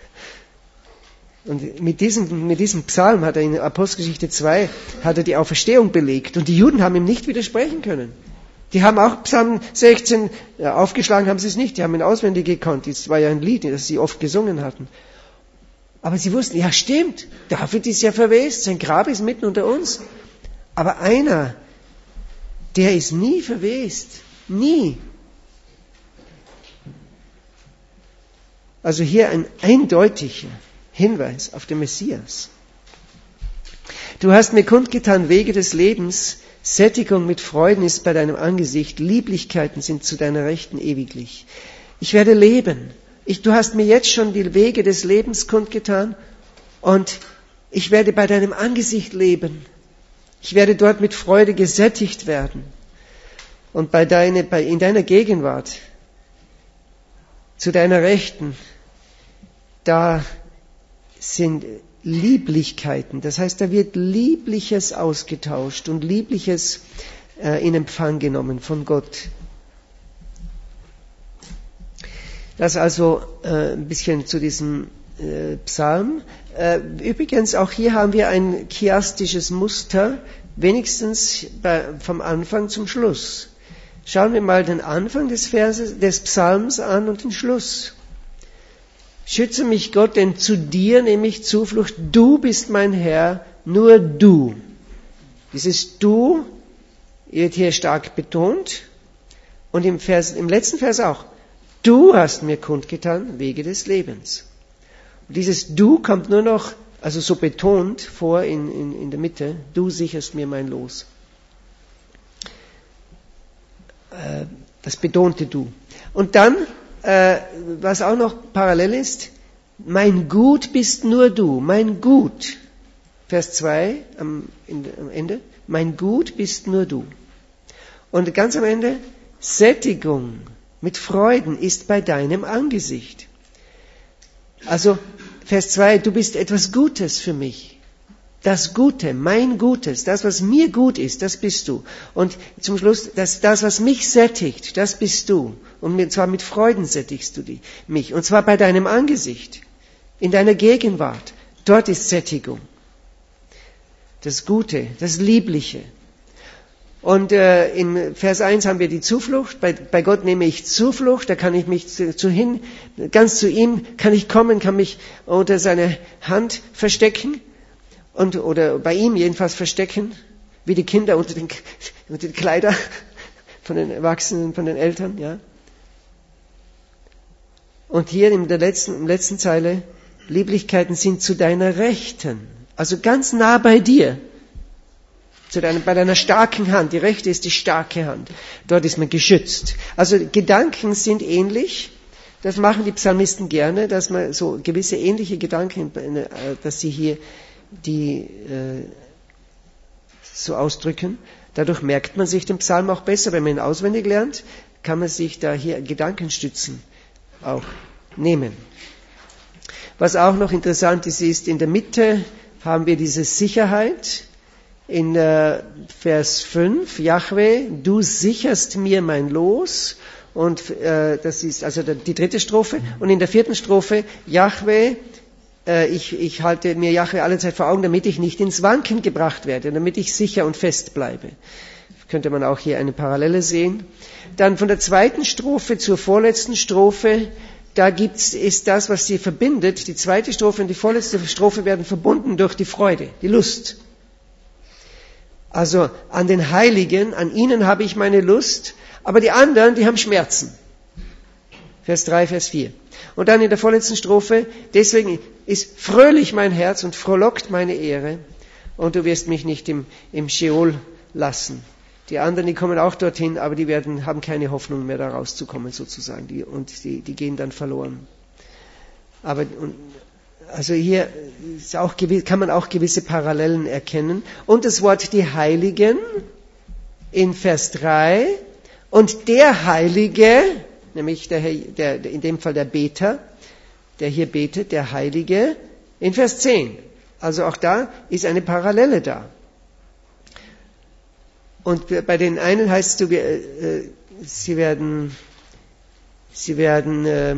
Und mit diesem, mit diesem Psalm hat er in Apostelgeschichte zwei hat er die Auferstehung belegt. Und die Juden haben ihm nicht widersprechen können. Die haben auch Psalm sechzehn, ja, aufgeschlagen haben sie es nicht, die haben ihn auswendig gekonnt. Das war ja ein Lied, das sie oft gesungen hatten. Aber sie wussten, ja stimmt, David ist ja verwest, sein Grab ist mitten unter uns. Aber einer, der ist nie verwest. Nie. Also hier ein eindeutiger Hinweis auf den Messias. Du hast mir kundgetan Wege des Lebens, Sättigung mit Freuden ist bei deinem Angesicht, Lieblichkeiten sind zu deiner Rechten ewiglich. Ich werde leben. Ich, du hast mir jetzt schon die Wege des Lebens kundgetan und ich werde bei deinem Angesicht leben. Ich werde dort mit Freude gesättigt werden. Und bei deine, bei, in deiner Gegenwart, zu deiner Rechten, da sind Lieblichkeiten. Das heißt, da wird Liebliches ausgetauscht und Liebliches äh, in Empfang genommen von Gott. Das also äh, ein bisschen zu diesem äh, Psalm. Äh, übrigens, auch hier haben wir ein chiastisches Muster, wenigstens bei, vom Anfang zum Schluss. Schauen wir mal den Anfang des Verses, des Psalms an und den Schluss. Schütze mich, Gott, denn zu dir nehme ich Zuflucht. Du bist mein Herr, nur du. Dieses Du wird hier stark betont. Und im, Vers, im letzten Vers auch. Du hast mir kundgetan, Wege des Lebens. Und dieses Du kommt nur noch, also so betont vor in, in, in der Mitte. Du sicherst mir mein Los. äh, das betonte Du. Und dann, äh, was auch noch parallel ist, mein Gut bist nur Du, mein Gut. Vers zwei am, in, am Ende, mein Gut bist nur Du. Und ganz am Ende, Sättigung mit Freuden ist bei deinem Angesicht. Also, Vers zwei, du bist etwas Gutes für mich. Das Gute, mein Gutes, das, was mir gut ist, das bist du. Und zum Schluss, das, das was mich sättigt, das bist du. Und zwar mit Freuden sättigst du die, mich. Und zwar bei deinem Angesicht, in deiner Gegenwart. Dort ist Sättigung. Das Gute, das Liebliche. Und äh, in Vers eins haben wir die Zuflucht. Bei, bei Gott nehme ich Zuflucht, da kann ich mich zu, zu hin, ganz zu ihm kann ich kommen, kann mich unter seine Hand verstecken. Und, oder bei ihm jedenfalls verstecken, wie die Kinder unter den, unter den Kleider von den Erwachsenen, von den Eltern, ja. Und hier in der letzten, in der letzten Zeile, Lieblichkeiten sind zu deiner Rechten, also ganz nah bei dir, zu deiner, bei deiner starken Hand. Die rechte ist die starke Hand. Dort ist man geschützt. Also Gedanken sind ähnlich. Das machen die Psalmisten gerne, dass man so gewisse ähnliche Gedanken, dass sie hier die äh, so ausdrücken. Dadurch merkt man sich den Psalm auch besser. Wenn man ihn auswendig lernt, kann man sich da hier Gedankenstützen auch nehmen. Was auch noch interessant ist, ist, in der Mitte haben wir diese Sicherheit. In äh, Vers fünf, Jahwe, du sicherst mir mein Los. Und äh, das ist also die dritte Strophe. Und in der vierten Strophe, Jahwe, Ich, ich halte mir Jahwe alle Zeit vor Augen, damit ich nicht ins Wanken gebracht werde, damit ich sicher und fest bleibe. Könnte man auch hier eine Parallele sehen. Dann von der zweiten Strophe zur vorletzten Strophe, da gibt's, ist das, was sie verbindet. Die zweite Strophe und die vorletzte Strophe werden verbunden durch die Freude, die Lust. Also an den Heiligen, an ihnen habe ich meine Lust, aber die anderen, die haben Schmerzen. Vers drei, Vers vier. Und dann in der vorletzten Strophe, deswegen ist fröhlich mein Herz und frohlockt meine Ehre und du wirst mich nicht im, im Scheol lassen. Die anderen, die kommen auch dorthin, aber die werden, haben keine Hoffnung mehr da rauszukommen sozusagen, die, und die, die gehen dann verloren. Aber, und, also hier ist auch, kann man auch gewisse Parallelen erkennen. Und das Wort die Heiligen in Vers drei und der Heilige, nämlich der, der, in dem Fall der Beter, der hier betet, der Heilige, in Vers zehn. Also auch da ist eine Parallele da. Und bei den einen heißt es, äh, sie werden, sie werden, äh,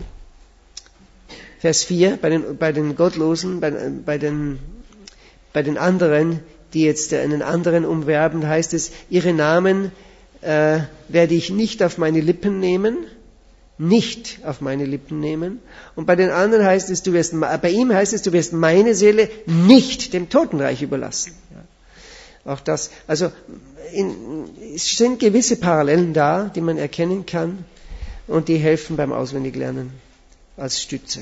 Vers vier, bei den, bei den Gottlosen, bei, bei, den, bei den anderen, die jetzt einen anderen umwerben, heißt es, ihre Namen äh, werde ich nicht auf meine Lippen nehmen, nicht auf meine Lippen nehmen. Und bei den anderen heißt es, du wirst, bei ihm heißt es, du wirst meine Seele nicht dem Totenreich überlassen. Ja. Auch das, also in, es sind gewisse Parallelen da, die man erkennen kann und die helfen beim Auswendiglernen als Stütze.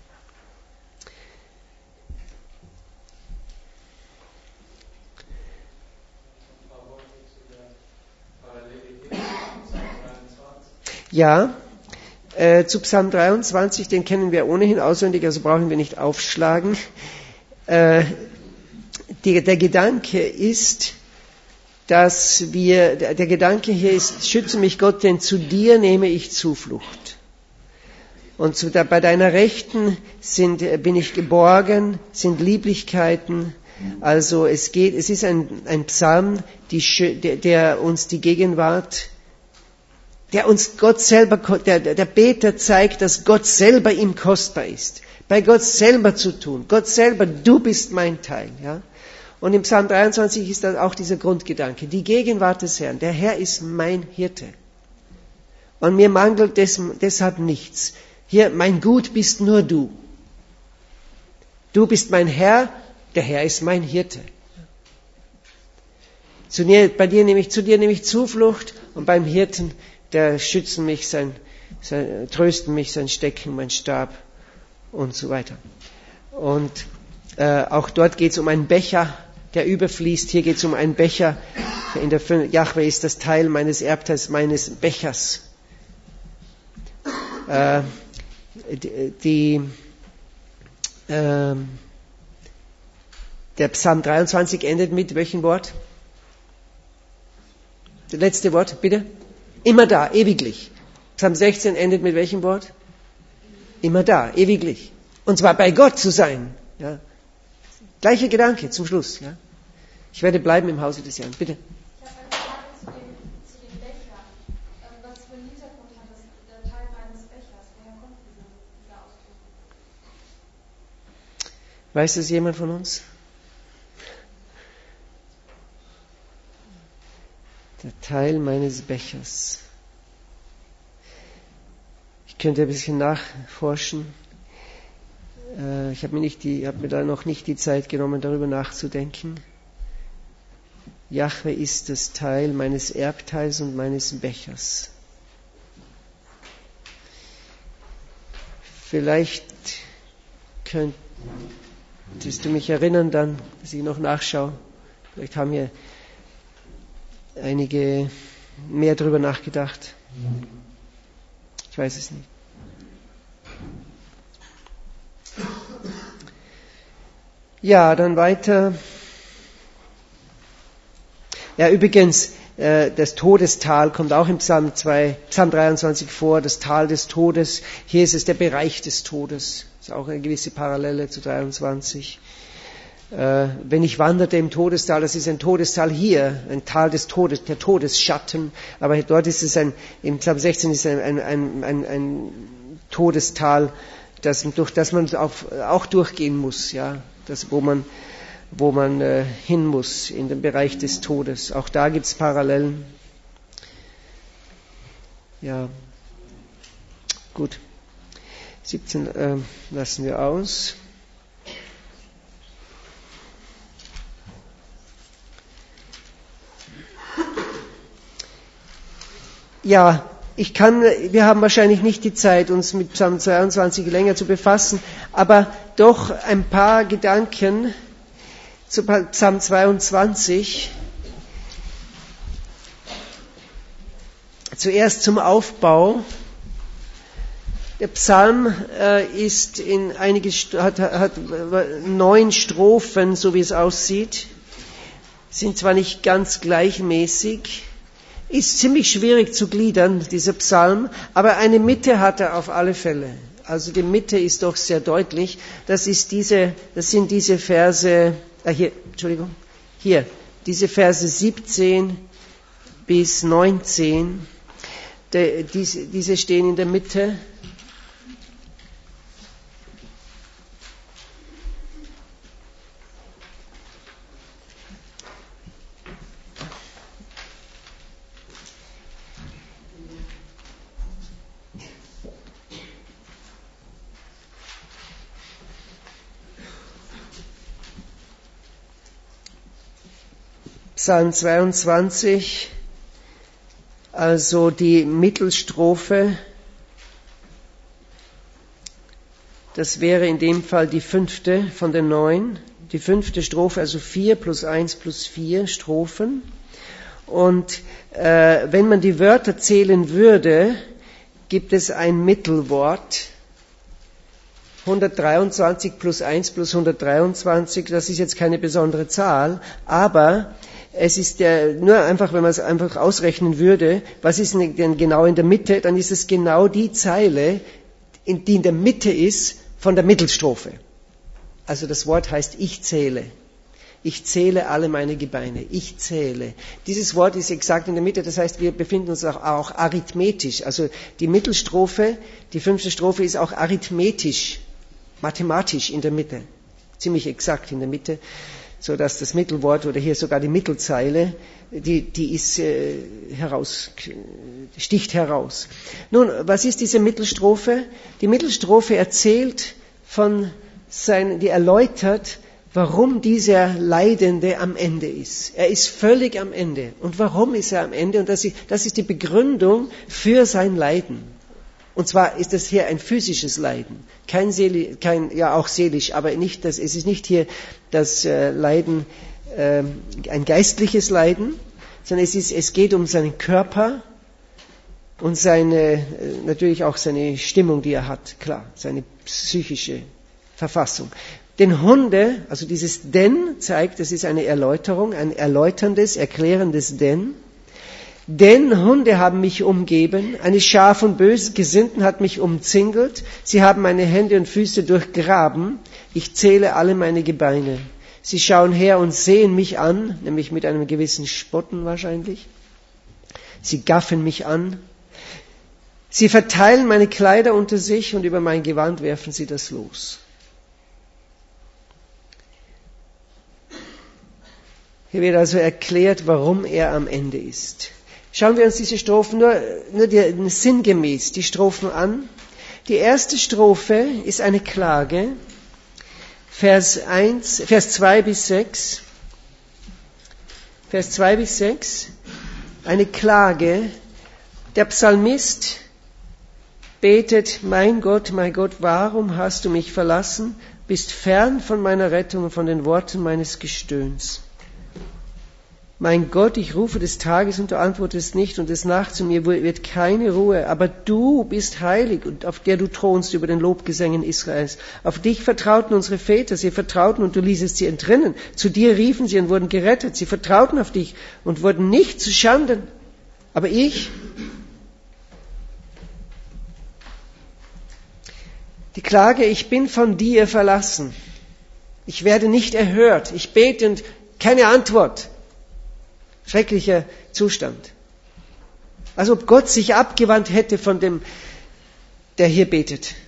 Ja, äh, zu Psalm dreiundzwanzig, den kennen wir ohnehin auswendig, also brauchen wir nicht aufschlagen. Äh, die, der Gedanke ist, dass wir, der, der Gedanke hier ist, schütze mich Gott, denn zu dir nehme ich Zuflucht. Und zu, da, bei deiner Rechten sind, bin ich geborgen, sind Lieblichkeiten. Also es geht, es ist ein, ein Psalm, die, der, der uns die Gegenwart, der uns Gott selber, der, der Beter zeigt, dass Gott selber ihm kostbar ist. Bei Gott selber zu tun. Gott selber, du bist mein Teil, ja. Und im Psalm dreiundzwanzig ist das auch dieser Grundgedanke. Die Gegenwart des Herrn. Der Herr ist mein Hirte. Und mir mangelt des, deshalb nichts. Hier, mein Gut bist nur du. Du bist mein Herr, der Herr ist mein Hirte. Zu dir, bei dir nehme ich, zu dir nehme ich Zuflucht und beim Hirten, der schützen mich, sein, sein, trösten mich, sein Stecken, mein Stab und so weiter. Und äh, auch dort geht es um einen Becher, der überfließt. Hier geht es um einen Becher. In der Jahwe ist das Teil meines Erbteils, meines Bechers. Äh, die, die äh, der Psalm dreiundzwanzig endet mit welchem Wort? Das letzte Wort, bitte? Immer da, ewiglich. Psalm sechzehn endet mit welchem Wort? Immer da, ewiglich. Und zwar bei Gott zu sein. Ja. Gleicher Gedanke zum Schluss. Ja. Ich werde bleiben im Hause des Herrn. Bitte. Ich habe eine Frage zu dem, zu dem Becher. Was für einen Hintergrund hat das, der Teil meines Bechers? Woher kommt dieser, dieser Ausdruck? Weiß das jemand von uns? Der Teil meines Bechers. Ich könnte ein bisschen nachforschen. Ich habe mir, nicht die, habe mir da noch nicht die Zeit genommen, darüber nachzudenken. Jahwe ist das Teil meines Erbteils und meines Bechers. Vielleicht könntest du mich erinnern dann, dass ich noch nachschaue. Vielleicht haben wir einige mehr darüber nachgedacht. Ich weiß es nicht. Ja, dann weiter. Ja, übrigens, äh, das Todestal kommt auch im Psalm zwei, Psalm dreiundzwanzig vor, das Tal des Todes. Hier ist es der Bereich des Todes. Das ist auch eine gewisse Parallele zu dreiundzwanzig. Äh, wenn ich wanderte im Todestal, das ist ein Todestal hier, ein Tal des Todes, der Todesschatten. Aber dort ist es ein, im Psalm sechzehn ist es ein, ein, ein, ein Todestal, das, durch das man auf, auch durchgehen muss, ja, das, wo man, wo man äh, hin muss, in den Bereich des Todes. Auch da gibt es Parallelen. Ja, gut. siebzehn äh, lassen wir aus. Ja, ich kann, wir haben wahrscheinlich nicht die Zeit, uns mit Psalm zweiundzwanzig länger zu befassen, aber doch ein paar Gedanken zu Psalm zweiundzwanzig. Zuerst zum Aufbau. Der Psalm äh, ist in einige, hat, hat neun Strophen, so wie es aussieht, sind zwar nicht ganz gleichmäßig, ist ziemlich schwierig zu gliedern, dieser Psalm, aber eine Mitte hat er auf alle Fälle. Also die Mitte ist doch sehr deutlich. Das ist diese, das sind diese Verse, ah hier, Entschuldigung, hier, diese Verse siebzehn bis neunzehn, die, diese, diese stehen in der Mitte. Psalm zweiundzwanzig, also die Mittelstrophe, das wäre in dem Fall die fünfte von den neun, die fünfte Strophe, also vier plus eins plus vier Strophen. Und äh, wenn man die Wörter zählen würde, gibt es ein Mittelwort, hundertdreiundzwanzig plus eins plus hundertdreiundzwanzig, das ist jetzt keine besondere Zahl, aber es ist der, nur einfach, wenn man es einfach ausrechnen würde, was ist denn genau in der Mitte, dann ist es genau die Zeile, die in der Mitte ist von der Mittelstrophe. Also das Wort heißt, ich zähle. Ich zähle alle meine Gebeine. Ich zähle. Dieses Wort ist exakt in der Mitte, das heißt, wir befinden uns auch, auch arithmetisch. Also die Mittelstrophe, die fünfte Strophe ist auch arithmetisch, mathematisch in der Mitte. Ziemlich exakt in der Mitte. So dass das Mittelwort oder hier sogar die Mittelzeile, die, die ist äh, heraus, sticht heraus. Nun, was ist diese Mittelstrophe? Die Mittelstrophe erzählt von sein, die erläutert, warum dieser Leidende am Ende ist. Er ist völlig am Ende. Und warum ist er am Ende? Und das ist, das ist die Begründung für sein Leiden. Und zwar ist das hier ein physisches Leiden, kein seelisch, kein, ja auch seelisch, aber nicht das, es ist nicht hier das äh, Leiden äh, ein geistliches Leiden, sondern es, ist, es geht um seinen Körper und seine, natürlich auch seine Stimmung, die er hat, klar, seine psychische Verfassung. Denn Hunde, also dieses Denn zeigt, das ist eine Erläuterung, ein erläuterndes, erklärendes Denn. Denn Hunde haben mich umgeben, eine Schar von Bösgesinnten hat mich umzingelt, sie haben meine Hände und Füße durchgraben, ich zähle alle meine Gebeine. Sie schauen her und sehen mich an, nämlich mit einem gewissen Spotten wahrscheinlich. Sie gaffen mich an. Sie verteilen meine Kleider unter sich und über mein Gewand werfen sie das los. Hier wird also erklärt, warum er am Ende ist. Schauen wir uns diese Strophen nur, nur die, sinngemäß die Strophen an. Die erste Strophe ist eine Klage, Vers eins, Vers zwei bis sechs. Vers zwei bis sechs, eine Klage. Der Psalmist betet, mein Gott, mein Gott, warum hast du mich verlassen? Bist fern von meiner Rettung und von den Worten meines Gestöhns. Mein Gott, ich rufe des Tages und du antwortest nicht und des Nachts und mir wird keine Ruhe. Aber du bist heilig und auf der du thronst über den Lobgesängen Israels. Auf dich vertrauten unsere Väter, sie vertrauten und du ließest sie entrinnen. Zu dir riefen sie und wurden gerettet. Sie vertrauten auf dich und wurden nicht zu Schanden. Aber ich, die Klage, ich bin von dir verlassen. Ich werde nicht erhört. Ich bete und keine Antwort. Schrecklicher Zustand. Als ob Gott sich abgewandt hätte von dem, der hier betet.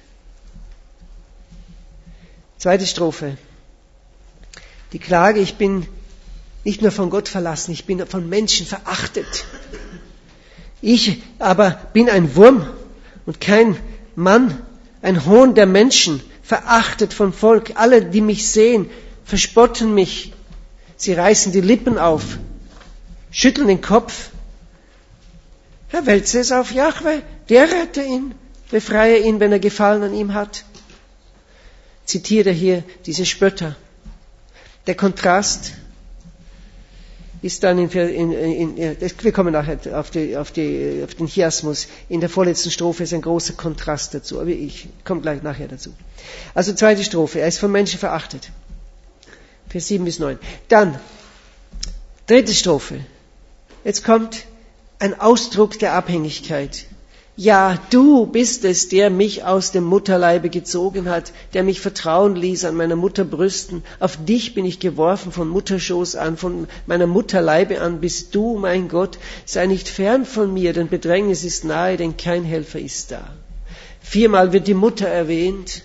Zweite Strophe. Die Klage, ich bin nicht nur von Gott verlassen, ich bin von Menschen verachtet. Ich aber bin ein Wurm und kein Mann, ein Hohn der Menschen, verachtet vom Volk. Alle, die mich sehen, verspotten mich. Sie reißen die Lippen auf. Schütteln den Kopf. Er wälze es auf Jahwe, der rette ihn, befreie ihn, wenn er Gefallen an ihm hat. Zitiert er hier diese Spötter. Der Kontrast ist dann in, in, in, in wir kommen nachher auf, die, auf, die, auf den Chiasmus. In der vorletzten Strophe ist ein großer Kontrast dazu, aber ich komme gleich nachher dazu. Also zweite Strophe, er ist von Menschen verachtet. Vers sieben bis neun. Dann, dritte Strophe. Jetzt kommt ein Ausdruck der Abhängigkeit. Ja, du bist es, der mich aus dem Mutterleibe gezogen hat, der mich vertrauen ließ an meiner Mutter Brüsten. Auf dich bin ich geworfen von Mutterschoß an, von meiner Mutterleibe an bist du, mein Gott. Sei nicht fern von mir, denn Bedrängnis ist nahe, denn kein Helfer ist da. Viermal wird die Mutter erwähnt.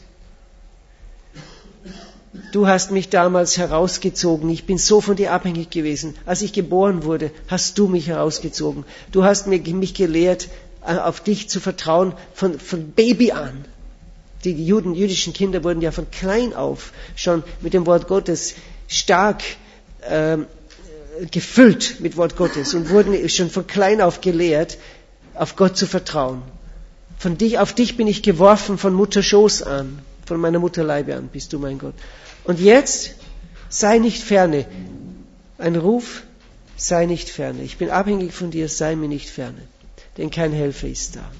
Du hast mich damals herausgezogen. Ich bin so von dir abhängig gewesen. Als ich geboren wurde, hast du mich herausgezogen. Du hast mir, mich gelehrt, auf dich zu vertrauen, von, von Baby an. Die Juden, jüdischen Kinder wurden ja von klein auf schon mit dem Wort Gottes stark äh, gefüllt mit Wort Gottes und wurden schon von klein auf gelehrt, auf Gott zu vertrauen. Von dich, auf dich bin ich geworfen von Mutterschoß an, von meiner Mutterleibe an, bist du mein Gott. Und jetzt, sei nicht ferne. Ein Ruf, sei nicht ferne. Ich bin abhängig von dir, sei mir nicht ferne. Denn kein Helfer ist da.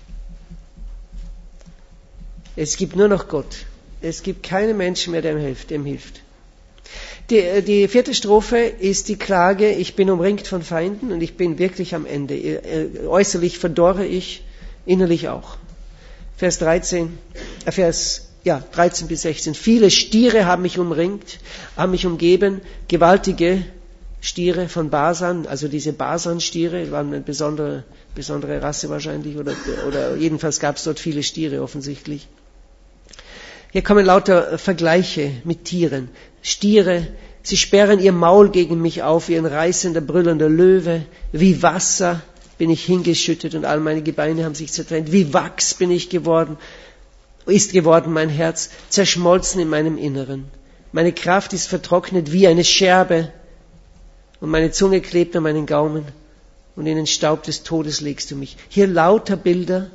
Es gibt nur noch Gott. Es gibt keinen Menschen mehr, der ihm hilft. Dem hilft. Die, die vierte Strophe ist die Klage, ich bin umringt von Feinden und ich bin wirklich am Ende. Äußerlich verdorre ich, innerlich auch. Vers dreizehn, äh Vers ja, dreizehn bis sechzehn. Viele Stiere haben mich umringt, haben mich umgeben, gewaltige Stiere von Basan, also diese Basan-Stiere, waren eine besondere, besondere Rasse wahrscheinlich, oder, oder jedenfalls gab es dort viele Stiere offensichtlich. Hier kommen lauter Vergleiche mit Tieren. Stiere, sie sperren ihr Maul gegen mich auf, wie ein reißender, brüllender Löwe, wie Wasser bin ich hingeschüttet und all meine Gebeine haben sich zertrennt, wie Wachs bin ich geworden, ist geworden mein Herz, zerschmolzen in meinem Inneren. Meine Kraft ist vertrocknet wie eine Scherbe und meine Zunge klebt an meinen Gaumen und in den Staub des Todes legst du mich. Hier lauter Bilder,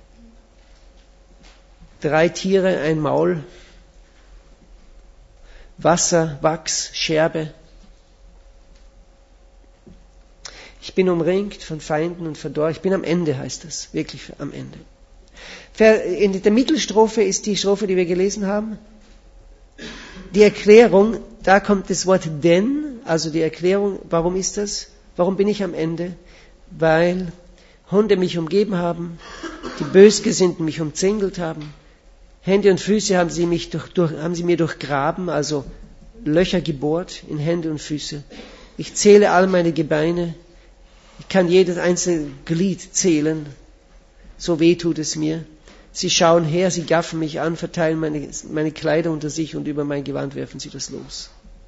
drei Tiere, ein Maul, Wasser, Wachs, Scherbe. Ich bin umringt von Feinden und verdorren. Ich bin am Ende, heißt das. Wirklich am Ende. In der Mittelstrophe ist die Strophe, die wir gelesen haben. Die Erklärung, da kommt das Wort denn, also die Erklärung, warum ist das? Warum bin ich am Ende? Weil Hunde mich umgeben haben, die Bösgesinnten mich umzingelt haben, Hände und Füße haben sie, mich durch, durch, haben sie mir durchgraben, also Löcher gebohrt in Hände und Füße. Ich zähle all meine Gebeine, ich kann jedes einzelne Glied zählen, so weh tut es mir. Sie schauen her, sie gaffen mich an, verteilen meine, meine Kleider unter sich und über mein Gewand werfen sie das los.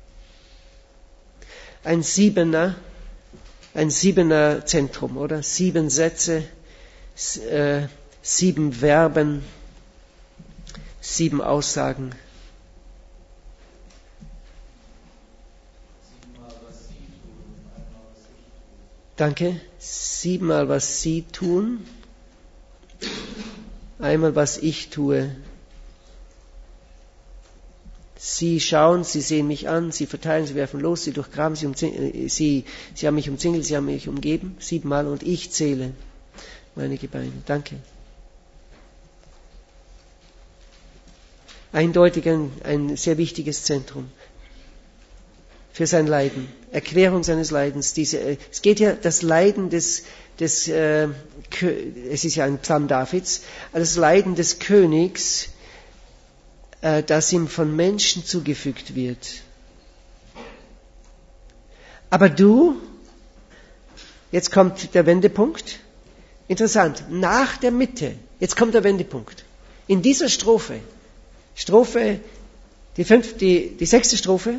Ein Siebener, ein Siebener Zentrum, oder? Sieben Sätze, äh, sieben Verben, sieben Aussagen. Danke. Siebenmal, was Sie tun. Einmal, was ich tue. Sie schauen, sie sehen mich an, sie verteilen, sie werfen los, sie durchgraben, sie, umzing- sie, sie haben mich umzingelt, sie haben mich umgeben. Siebenmal und ich zähle meine Gebeine. Danke. Eindeutig ein, ein sehr wichtiges Zentrum für sein Leiden. Erklärung seines Leidens. Diese, äh, es geht ja das Leiden des, des äh, es ist ja ein Psalm Davids, das Leiden des Königs, äh, das ihm von Menschen zugefügt wird. Aber du, jetzt kommt der Wendepunkt. Interessant, nach der Mitte, jetzt kommt der Wendepunkt. In dieser Strophe, Strophe, die, fünf, die, die sechste Strophe,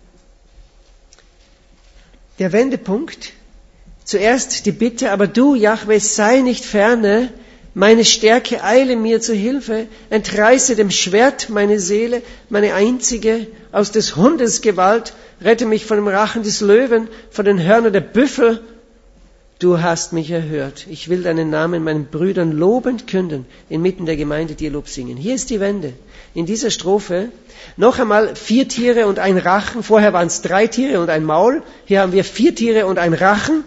der Wendepunkt, zuerst die Bitte, aber du, Jahwe, sei nicht ferne, meine Stärke eile mir zu Hilfe, entreiße dem Schwert meine Seele, meine einzige, aus des Hundes Gewalt, rette mich von dem Rachen des Löwen, von den Hörnern der Büffel. Du hast mich erhört. Ich will deinen Namen meinen Brüdern lobend künden, inmitten der Gemeinde dir Lob singen. Hier ist die Wende. In dieser Strophe noch einmal vier Tiere und ein Rachen. Vorher waren es drei Tiere und ein Maul. Hier haben wir vier Tiere und ein Rachen.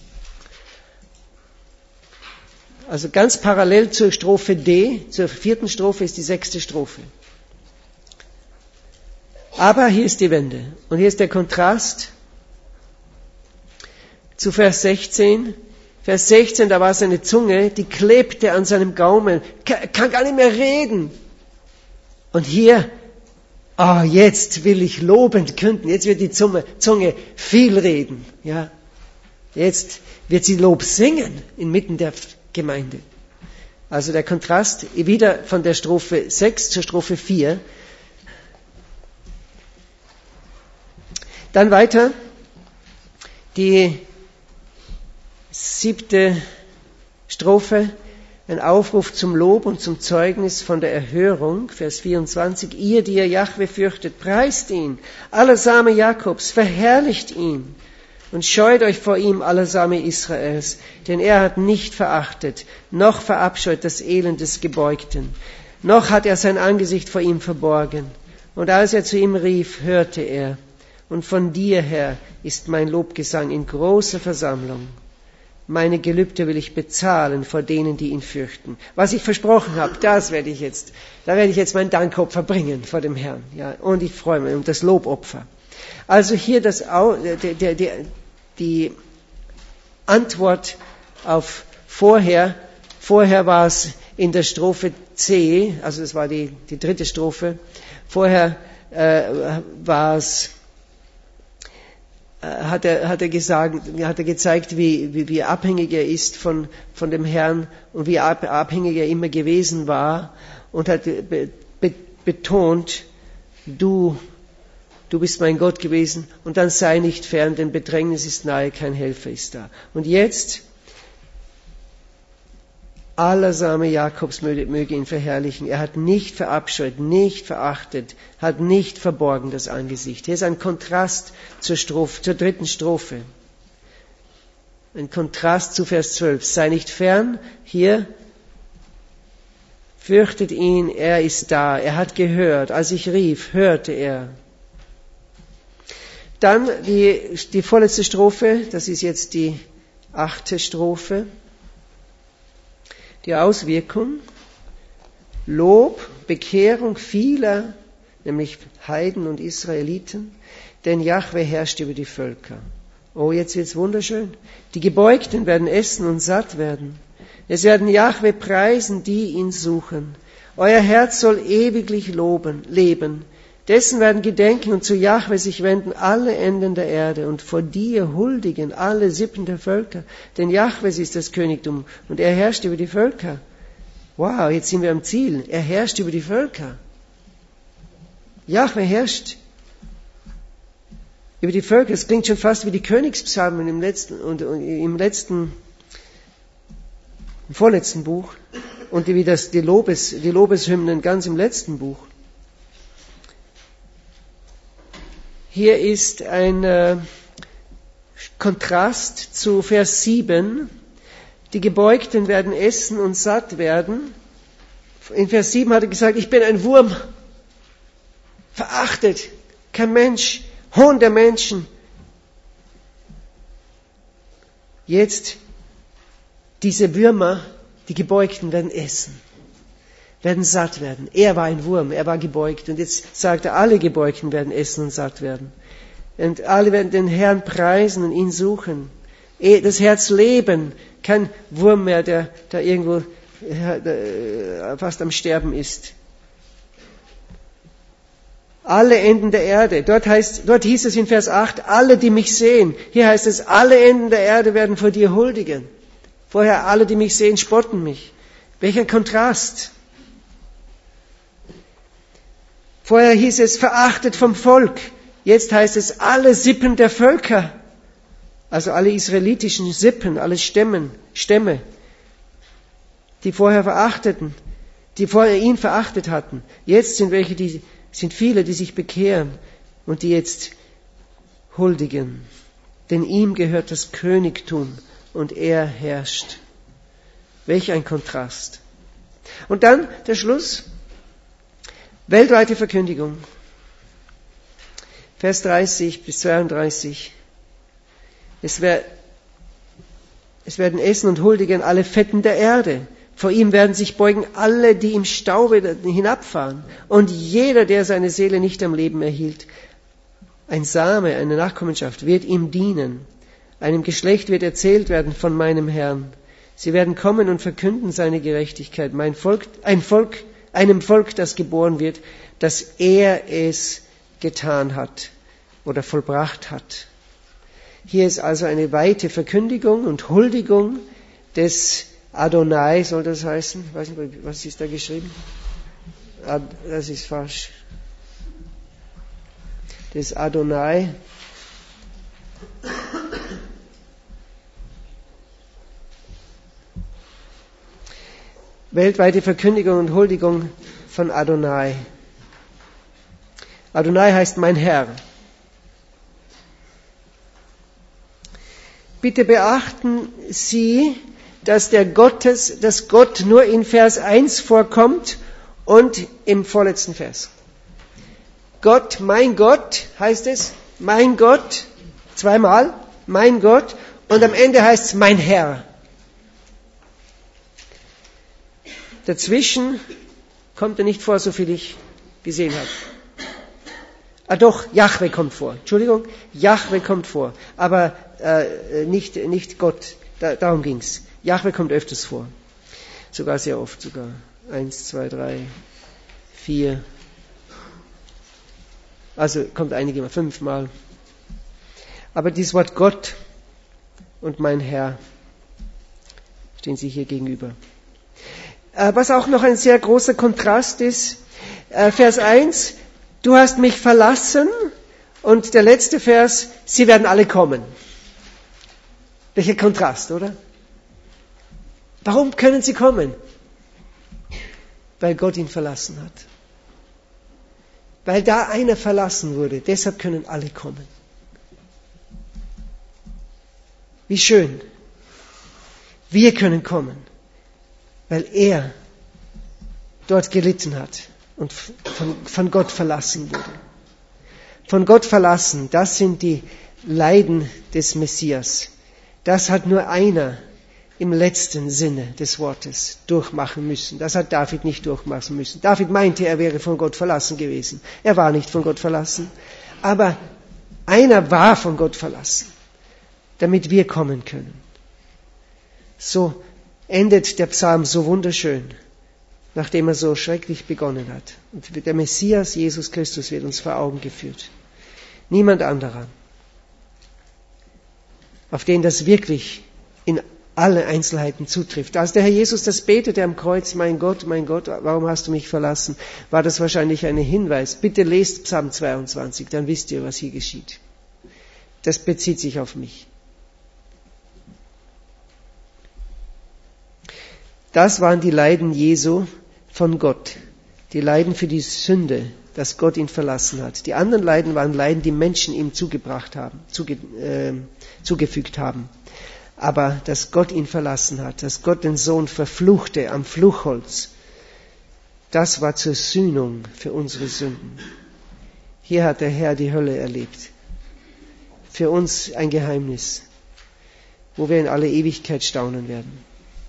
Also ganz parallel zur Strophe D, zur vierten Strophe ist die sechste Strophe. Aber hier ist die Wende. Und hier ist der Kontrast zu Vers sechzehn. Vers sechzehn, da war seine Zunge, die klebte an seinem Gaumen, kann gar nicht mehr reden. Und hier, ah, oh, jetzt will ich lobend künden, jetzt wird die Zunge, Zunge viel reden. Ja, jetzt wird sie Lob singen inmitten der Gemeinde. Also der Kontrast wieder von der Strophe sechs zur Strophe vier. Dann weiter die siebte Strophe, ein Aufruf zum Lob und zum Zeugnis von der Erhörung, Vers vierundzwanzig. Ihr, die ihr Jahwe fürchtet, preist ihn, aller Same Jakobs, verherrlicht ihn und scheut euch vor ihm, aller Same Israels, denn er hat nicht verachtet, noch verabscheut das Elend des Gebeugten, noch hat er sein Angesicht vor ihm verborgen. Und als er zu ihm rief, hörte er, und von dir, Herr, ist mein Lobgesang in großer Versammlung. Meine Gelübde will ich bezahlen vor denen, die ihn fürchten. Was ich versprochen habe, das werde ich jetzt, da werde ich jetzt mein Dankopfer bringen vor dem Herrn. Ja, und ich freue mich um das Lobopfer. Also hier das, die, die, die, die Antwort auf vorher. Vorher war es in der Strophe C, also das war die, die dritte Strophe. Vorher äh, war es hat er, hat er gesagt, hat er gezeigt, wie, wie, wie abhängig er ist von, von dem Herrn und wie abhängig er immer gewesen war und hat be, be, betont, du, du bist mein Gott gewesen und dann sei nicht fern, denn Bedrängnis ist nahe, kein Helfer ist da. Und jetzt, aller Same Jakobs möge, möge ihn verherrlichen. Er hat nicht verabscheut, nicht verachtet, hat nicht verborgen das Angesicht. Hier ist ein Kontrast zur Strophe, zur dritten Strophe. Ein Kontrast zu Vers zwölf. Sei nicht fern, hier fürchtet ihn, er ist da, er hat gehört. Als ich rief, hörte er. Dann die, die vorletzte Strophe, das ist jetzt die achte Strophe. Die Auswirkung, Lob, Bekehrung vieler, nämlich Heiden und Israeliten, denn Jahwe herrscht über die Völker. Oh, jetzt wird's wunderschön. Die Gebeugten werden essen und satt werden. Es werden Jahwe preisen, die ihn suchen. Euer Herz soll ewiglich loben, leben. Dessen werden gedenken und zu Jahwe sich wenden alle Enden der Erde und vor dir huldigen alle Sippen der Völker. Denn Jahwe ist das Königtum und er herrscht über die Völker. Wow, jetzt sind wir am Ziel. Er herrscht über die Völker. Jahwe herrscht über die Völker. Es klingt schon fast wie die Königspsalmen im letzten, und, und im letzten, im vorletzten Buch und wie das, die, Lobes, die Lobeshymnen ganz im letzten Buch. Hier ist ein äh, Kontrast zu Vers sieben. Die Gebeugten werden essen und satt werden. In Vers sieben hat er gesagt, ich bin ein Wurm, verachtet, kein Mensch, Hohn der Menschen. Jetzt, diese Würmer, die Gebeugten werden essen, werden satt werden. Er war ein Wurm, er war gebeugt. Und jetzt sagt er, alle Gebeugten werden essen und satt werden. Und alle werden den Herrn preisen und ihn suchen. Das Herz leben, kein Wurm mehr, der da irgendwo fast am Sterben ist. Alle Enden der Erde. Dort heißt, dort hieß es in Vers acht, alle, die mich sehen. Hier heißt es, alle Enden der Erde werden vor dir huldigen. Vorher, alle, die mich sehen, spotten mich. Welcher Kontrast. Vorher hieß es, verachtet vom Volk. Jetzt heißt es, alle Sippen der Völker. Also alle israelitischen Sippen, alle Stämmen, Stämme, die vorher verachteten, die vorher ihn verachtet hatten. Jetzt sind welche, die, sind viele, die sich bekehren und die jetzt huldigen. Denn ihm gehört das Königtum und er herrscht. Welch ein Kontrast. Und dann der Schluss. Weltweite Verkündigung. Vers dreißig bis zweiunddreißig. Es, wär, es werden essen und huldigen alle Fetten der Erde. Vor ihm werden sich beugen alle, die im Staube hinabfahren. Und jeder, der seine Seele nicht am Leben erhielt, ein Same, eine Nachkommenschaft, wird ihm dienen. Einem Geschlecht wird erzählt werden von meinem Herrn. Sie werden kommen und verkünden seine Gerechtigkeit. Mein Volk, ein Volk, einem Volk, das geboren wird, dass er es getan hat oder vollbracht hat. Hier ist also eine weite Verkündigung und Huldigung des Adonai, soll das heißen? Ich weiß nicht, was ist da geschrieben? Ad, das ist falsch. Des Adonai. Weltweite Verkündigung und Huldigung von Adonai. Adonai heißt mein Herr. Bitte beachten Sie, dass der Gottes, dass Gott nur in Vers eins vorkommt und im vorletzten Vers. Gott, mein Gott, heißt es, mein Gott, zweimal, mein Gott, und am Ende heißt es mein Herr. Dazwischen kommt er nicht vor, so viel ich gesehen habe. Ah doch, Jahwe kommt vor. Entschuldigung, Jahwe kommt vor. Aber äh, nicht, nicht Gott. Da, darum ging's. Jahwe kommt öfters vor. Sogar sehr oft sogar. Eins, zwei, drei, vier. Also kommt einige Mal, fünfmal. Aber dieses Wort Gott und mein Herr stehen sich hier gegenüber. Äh, was auch noch ein sehr großer Kontrast ist, äh, Vers eins, du hast mich verlassen, und der letzte Vers, sie werden alle kommen. Welcher Kontrast, oder? Warum können sie kommen? Weil Gott ihn verlassen hat. Weil da einer verlassen wurde, deshalb können alle kommen. Wie schön. Wir können kommen, weil er dort gelitten hat und von, von Gott verlassen wurde. von Gott verlassen, das sind die Leiden des Messias. Das hat nur einer im letzten Sinne des Wortes durchmachen müssen. Das hat David nicht durchmachen müssen. David meinte, er wäre von Gott verlassen gewesen. Er war nicht von Gott verlassen. Aber einer war von Gott verlassen, damit wir kommen können. So endet der Psalm so wunderschön, nachdem er so schrecklich begonnen hat. Und der Messias, Jesus Christus, wird uns vor Augen geführt. Niemand anderer, auf den das wirklich in alle Einzelheiten zutrifft. Als der Herr Jesus das betete am Kreuz, mein Gott, mein Gott, warum hast du mich verlassen, war das wahrscheinlich ein Hinweis. Bitte lest Psalm zweiundzwanzig, dann wisst ihr, was hier geschieht. Das bezieht sich auf mich. Das waren die Leiden Jesu von Gott. Die Leiden für die Sünde, dass Gott ihn verlassen hat. Die anderen Leiden waren Leiden, die Menschen ihm zugebracht haben, zuge, äh, zugefügt haben. Aber dass Gott ihn verlassen hat, dass Gott den Sohn verfluchte am Fluchholz, das war zur Sühnung für unsere Sünden. Hier hat der Herr die Hölle erlebt. Für uns ein Geheimnis, wo wir in alle Ewigkeit staunen werden.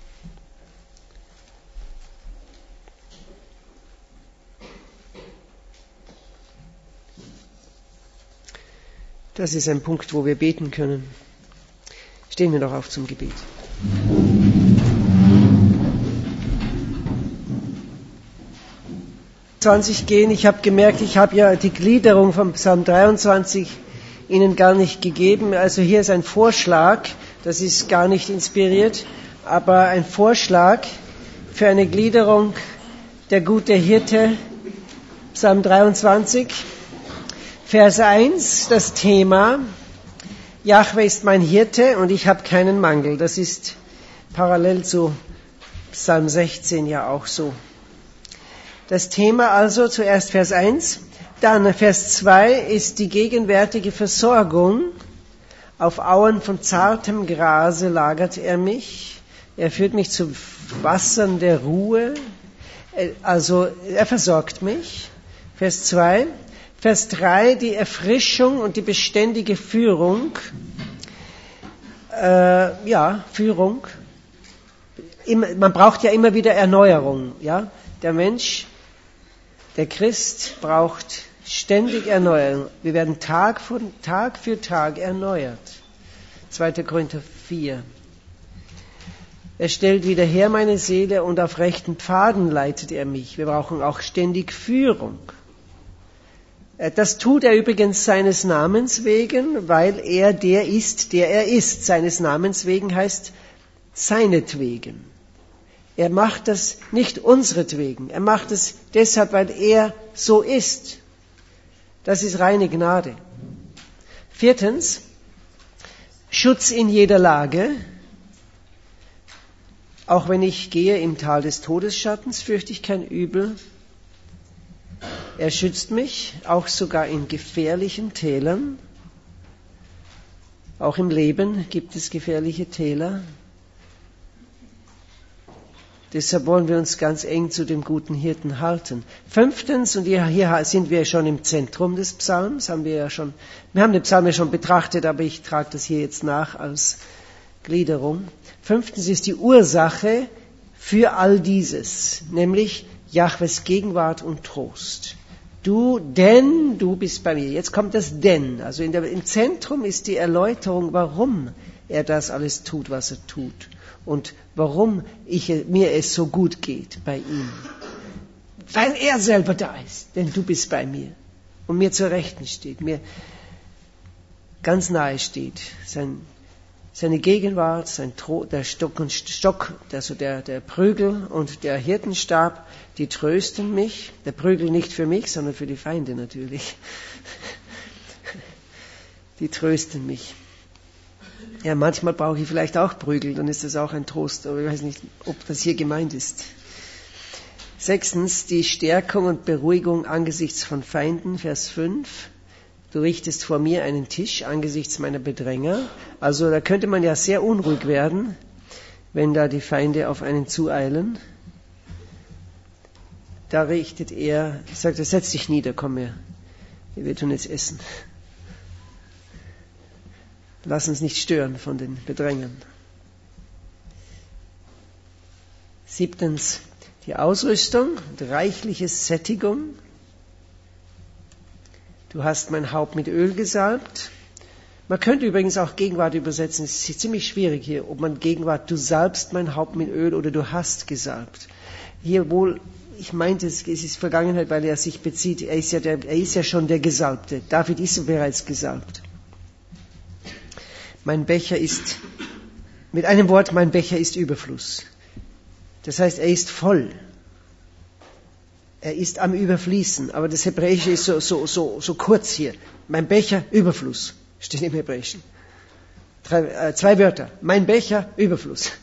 Das ist ein Punkt, wo wir beten können. Stehen wir doch auf zum Gebet. zwanzig gehen. Ich habe gemerkt, ich habe ja die Gliederung vom Psalm dreiundzwanzig Ihnen gar nicht gegeben. Also hier ist ein Vorschlag, das ist gar nicht inspiriert, aber ein Vorschlag für eine Gliederung der gute Hirte, Psalm dreiundzwanzig. Vers eins, das Thema, Jahwe ist mein Hirte und ich habe keinen Mangel. Das ist parallel zu Psalm sechzehn ja auch so. Das Thema also zuerst Vers eins, dann Vers zwei ist die gegenwärtige Versorgung. Auf Auen von zartem Grase lagert er mich. Er führt mich zu Wassern der Ruhe. Also er versorgt mich. Vers zwei. Vers drei, die Erfrischung und die beständige Führung. Äh, ja, Führung. Immer, man braucht ja immer wieder Erneuerung. Ja? Der Mensch, der Christ braucht ständig Erneuerung. Wir werden Tag für Tag, für Tag erneuert. zweiter Korinther vier. Er stellt wieder her meine Seele und auf rechten Pfaden leitet er mich. Wir brauchen auch ständig Führung. Das tut er übrigens seines Namens wegen, weil er der ist, der er ist. Seines Namens wegen heißt seinetwegen. Er macht das nicht unseretwegen. Er macht es deshalb, weil er so ist. Das ist reine Gnade. Viertens, Schutz in jeder Lage. Auch wenn ich gehe im Tal des Todesschattens, fürchte ich kein Übel. Er schützt mich, auch sogar in gefährlichen Tälern. Auch im Leben gibt es gefährliche Täler. Deshalb wollen wir uns ganz eng zu dem guten Hirten halten. Fünftens, und hier sind wir schon im Zentrum des Psalms, haben wir ja schon, wir haben den Psalm ja schon betrachtet, aber ich trage das hier jetzt nach als Gliederung. Fünftens ist die Ursache für all dieses, nämlich Jahwes Gegenwart und Trost. Du, denn du bist bei mir. Jetzt kommt das denn. Also in der, im Zentrum ist die Erläuterung, warum er das alles tut, was er tut. Und warum ich, mir es so gut geht bei ihm. Weil er selber da ist. Denn du bist bei mir. Und mir zur Rechten steht. Mir ganz nahe steht. Sein, seine Gegenwart, sein Tro, der Stock und Stock, also der, der Prügel und der Hirtenstab, die trösten mich. Der Prügel nicht für mich, sondern für die Feinde natürlich. Die trösten mich. Ja, manchmal brauche ich vielleicht auch Prügel, dann ist das auch ein Trost, aber ich weiß nicht, ob das hier gemeint ist. Sechstens, die Stärkung und Beruhigung angesichts von Feinden, Vers fünf. Du richtest vor mir einen Tisch angesichts meiner Bedränger. Also da könnte man ja sehr unruhig werden, wenn da die Feinde auf einen zueilen. Da richtet er, sagt er, setz dich nieder, komm her. Wir tun jetzt essen. Lass uns nicht stören von den Bedrängern. Siebtens, die Ausrüstung und reichliche Sättigung. Du hast mein Haupt mit Öl gesalbt. Man könnte übrigens auch Gegenwart übersetzen. Es ist ziemlich schwierig hier, ob man Gegenwart, du salbst mein Haupt mit Öl oder du hast gesalbt. Hier wohl, ich meinte, es ist Vergangenheit, weil er sich bezieht. Er ist ja, der, er ist ja schon der Gesalbte. David ist bereits gesalbt. Mein Becher ist, mit einem Wort, mein Becher ist Überfluss. Das heißt, er ist voll. Er ist am Überfließen. Aber das Hebräische ist so, so, so, so kurz hier. Mein Becher, Überfluss. Steht im Hebräischen. Drei, äh, zwei Wörter. Mein Becher, Überfluss.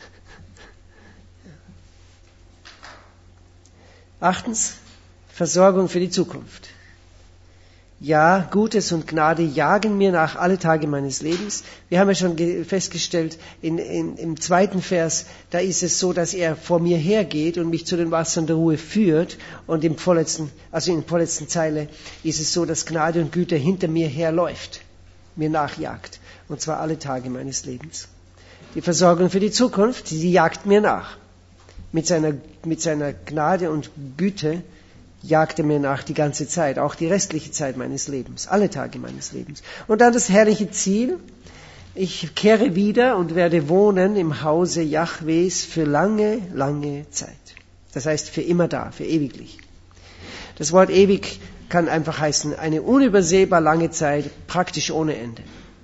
Achtens, Versorgung für die Zukunft. Ja, Gutes und Gnade jagen mir nach alle Tage meines Lebens. Wir haben ja schon ge- festgestellt, in, in, im zweiten Vers, da ist es so, dass er vor mir hergeht und mich zu den Wassern der Ruhe führt. Und im vorletzten, also in der vorletzten Zeile ist es so, dass Gnade und Güte hinter mir herläuft, mir nachjagt. Und zwar alle Tage meines Lebens. Die Versorgung für die Zukunft, die jagt mir nach. Mit seiner, mit seiner Gnade und Güte jagte mir nach die ganze Zeit, auch die restliche Zeit meines Lebens, alle Tage meines Lebens. Und dann das herrliche Ziel, ich kehre wieder und werde wohnen im Hause Jahwes für lange, lange Zeit. Das heißt für immer da, für ewiglich. Das Wort ewig kann einfach heißen, eine unübersehbar lange Zeit, praktisch ohne Ende.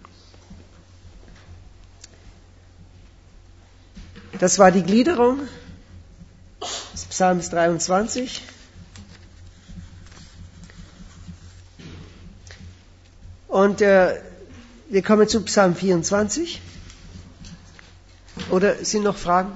Das war die Gliederung des Psalms dreiundzwanzig. Und äh, wir kommen zu Psalm vierundzwanzig. Oder sind noch Fragen?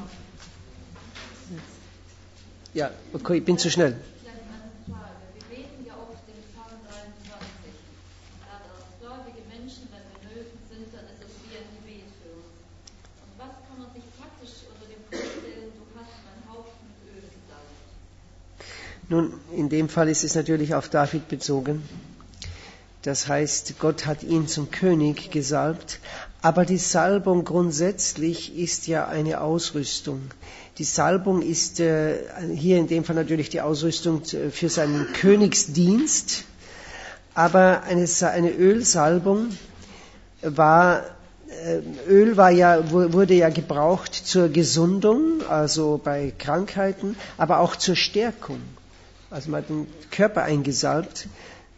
Ja, okay, ich bin zu schnell. Ich habe eine Frage. Wir beten ja oft den Psalm dreiundzwanzig. Da als gläubige Menschen, wenn wir nötig sind, dann ist es wie ein Gebet für uns. Und was kann man sich praktisch unter dem vorstellen, du hast mein Haupt mit Öl gesalbt? Nun, in dem Fall ist es natürlich auf David bezogen. Das heißt, Gott hat ihn zum König gesalbt. Aber die Salbung grundsätzlich ist ja eine Ausrüstung. Die Salbung ist äh, hier in dem Fall natürlich die Ausrüstung für seinen Königsdienst. Aber eine, eine Ölsalbung war, äh, Öl war ja, wurde ja gebraucht zur Gesundung, also bei Krankheiten, aber auch zur Stärkung. Also man hat den Körper eingesalbt,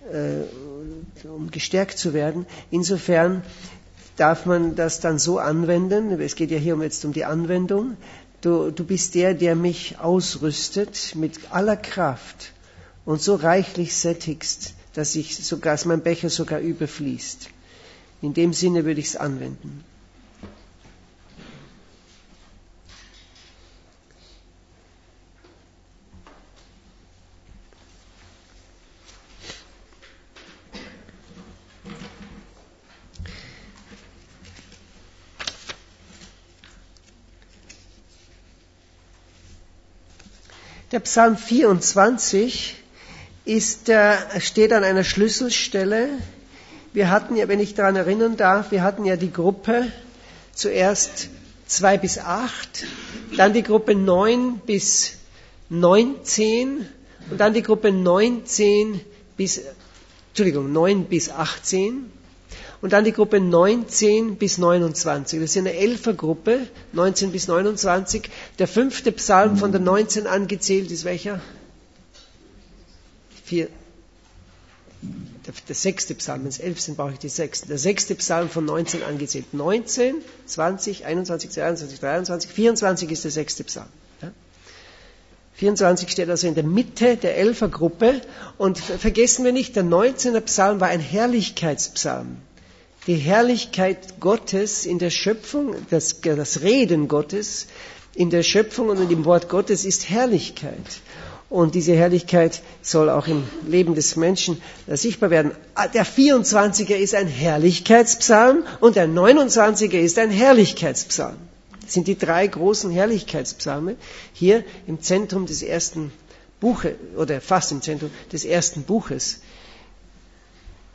um gestärkt zu werden. Insofern darf man das dann so anwenden, es geht ja hier jetzt um die Anwendung, du, du bist der, der mich ausrüstet mit aller Kraft und so reichlich sättigst, dass, ich sogar, dass mein Becher sogar überfließt. In dem Sinne würde ich es anwenden. Der Psalm vierundzwanzig ist, äh, steht an einer Schlüsselstelle. Wir hatten ja, wenn ich daran erinnern darf, wir hatten ja die Gruppe zuerst zwei bis acht, dann die Gruppe neun bis neunzehn und dann die Gruppe neunzehn bis, Entschuldigung, neun bis achtzehn. Und dann die Gruppe neunzehn bis neunundzwanzig. Das ist eine Elfergruppe, neunzehn bis neunundzwanzig. Der fünfte Psalm von der neunzehn angezählt ist welcher? Vier. Der, der sechste Psalm, wenn es elf sind, brauche ich die sechsten. Der sechste Psalm von neunzehn angezählt. neunzehn, zwanzig, einundzwanzig, zweiundzwanzig, dreiundzwanzig, vierundzwanzig ist der sechste Psalm. Ja? vierundzwanzig steht also in der Mitte der Elfergruppe. Und vergessen wir nicht, der neunzehnte Psalm war ein Herrlichkeitspsalm. Die Herrlichkeit Gottes in der Schöpfung, das, das Reden Gottes in der Schöpfung und im Wort Gottes ist Herrlichkeit. Und diese Herrlichkeit soll auch im Leben des Menschen sichtbar werden. Der vierundzwanziger ist ein Herrlichkeitspsalm und der neunundzwanziger ist ein Herrlichkeitspsalm. Das sind die drei großen Herrlichkeitspsalme hier im Zentrum des ersten Buches, oder fast im Zentrum des ersten Buches.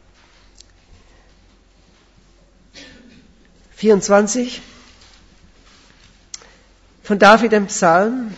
vierundzwanzig von David ein Psalm.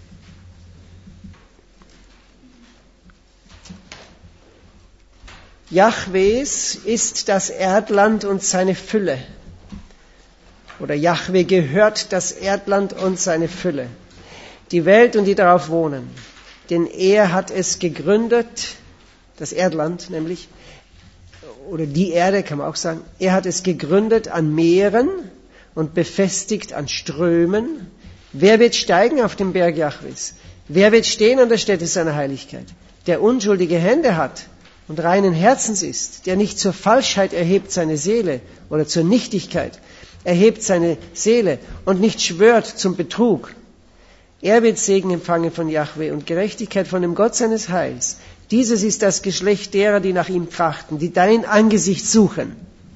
Jahwes ist das Erdland und seine Fülle. Oder Jahwe gehört das Erdland und seine Fülle. Die Welt und die darauf wohnen. Denn er hat es gegründet, das Erdland nämlich, oder die Erde kann man auch sagen, er hat es gegründet an Meeren und befestigt an Strömen. Wer wird steigen auf den Berg Jahwes? Wer wird stehen an der Stätte seiner Heiligkeit? Der unschuldige Hände hat und reinen Herzens ist, der nicht zur Falschheit erhebt seine Seele oder zur Nichtigkeit erhebt seine Seele und nicht schwört zum Betrug. Er wird Segen empfangen von Jahwe und Gerechtigkeit von dem Gott seines Heils. Dieses ist das Geschlecht derer, die nach ihm trachten, die dein Angesicht suchen.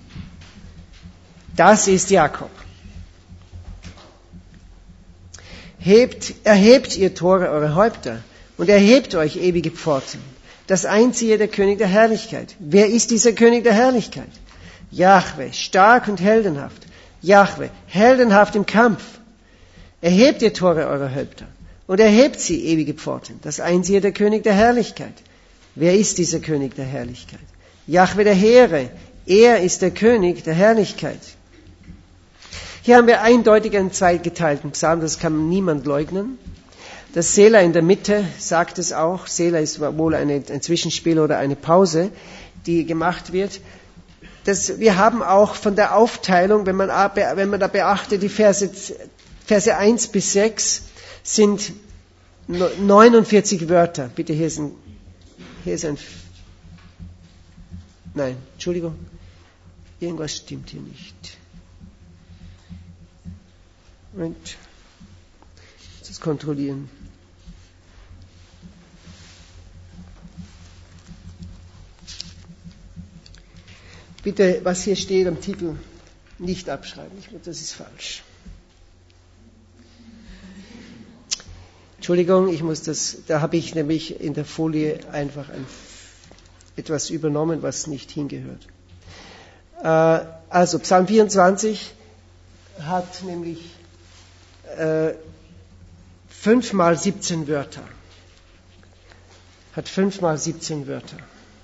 Das ist Jakob. Hebt, erhebt ihr Tore eure Häupter und erhebt euch ewige Pforten. Das einziehe der König der Herrlichkeit. Wer ist dieser König der Herrlichkeit? Jahwe, stark und heldenhaft. Jahwe, heldenhaft im Kampf. Erhebt ihr Tore eurer Häupter und erhebt sie ewige Pforten. Das einziehe der König der Herrlichkeit. Wer ist dieser König der Herrlichkeit? Jahwe der Heere, er ist der König der Herrlichkeit. Hier haben wir eindeutig einen zweigeteilten Psalm, das kann niemand leugnen. Das Sela in der Mitte sagt es auch. Sela ist wohl eine, ein Zwischenspiel oder eine Pause, die gemacht wird. Das, wir haben auch von der Aufteilung, wenn man, wenn man da beachtet, die Verse, Verse eins bis sechs sind neunundvierzig Wörter. Bitte, hier ist ein, hier ist ein, nein, Entschuldigung, irgendwas stimmt hier nicht. Moment, ich muss das kontrollieren. Bitte, was hier steht am Titel, nicht abschreiben. Das ist falsch. Entschuldigung, ich muss das, da habe ich nämlich in der Folie einfach ein, etwas übernommen, was nicht hingehört. Äh, also, Psalm vierundzwanzig hat nämlich äh, fünfmal siebzehn Wörter. Hat fünfmal siebzehn Wörter.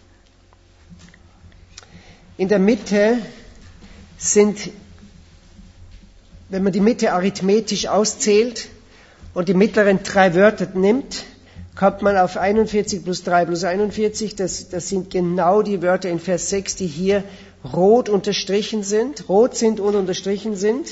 In der Mitte sind, wenn man die Mitte arithmetisch auszählt und die mittleren drei Wörter nimmt, kommt man auf einundvierzig plus drei plus einundvierzig. Das, das sind genau die Wörter in Vers sechs, die hier rot unterstrichen sind, rot sind und unterstrichen sind.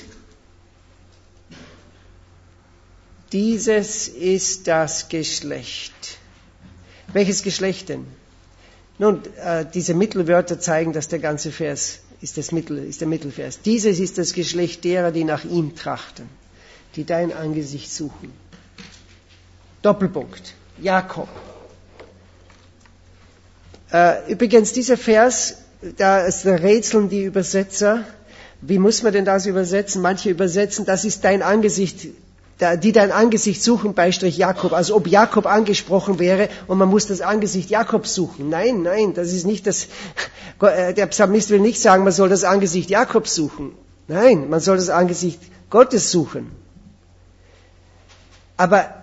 Dieses ist das Geschlecht. Welches Geschlecht denn? Nun, äh, diese Mittelwörter zeigen, dass der ganze Vers ist, das Mittel, ist der Mittelvers. Dieses ist das Geschlecht derer, die nach ihm trachten, die dein Angesicht suchen. Doppelpunkt. Jakob. Äh, übrigens, dieser Vers, da ist der rätseln die Übersetzer. Wie muss man denn das übersetzen? Manche übersetzen, das ist dein Angesicht, die dein Angesicht suchen, Beistrich Jakob, als ob Jakob angesprochen wäre und man muss das Angesicht Jakobs suchen. Nein, nein, das ist nicht das, der Psalmist will nicht sagen, man soll das Angesicht Jakobs suchen. Nein, man soll das Angesicht Gottes suchen. Aber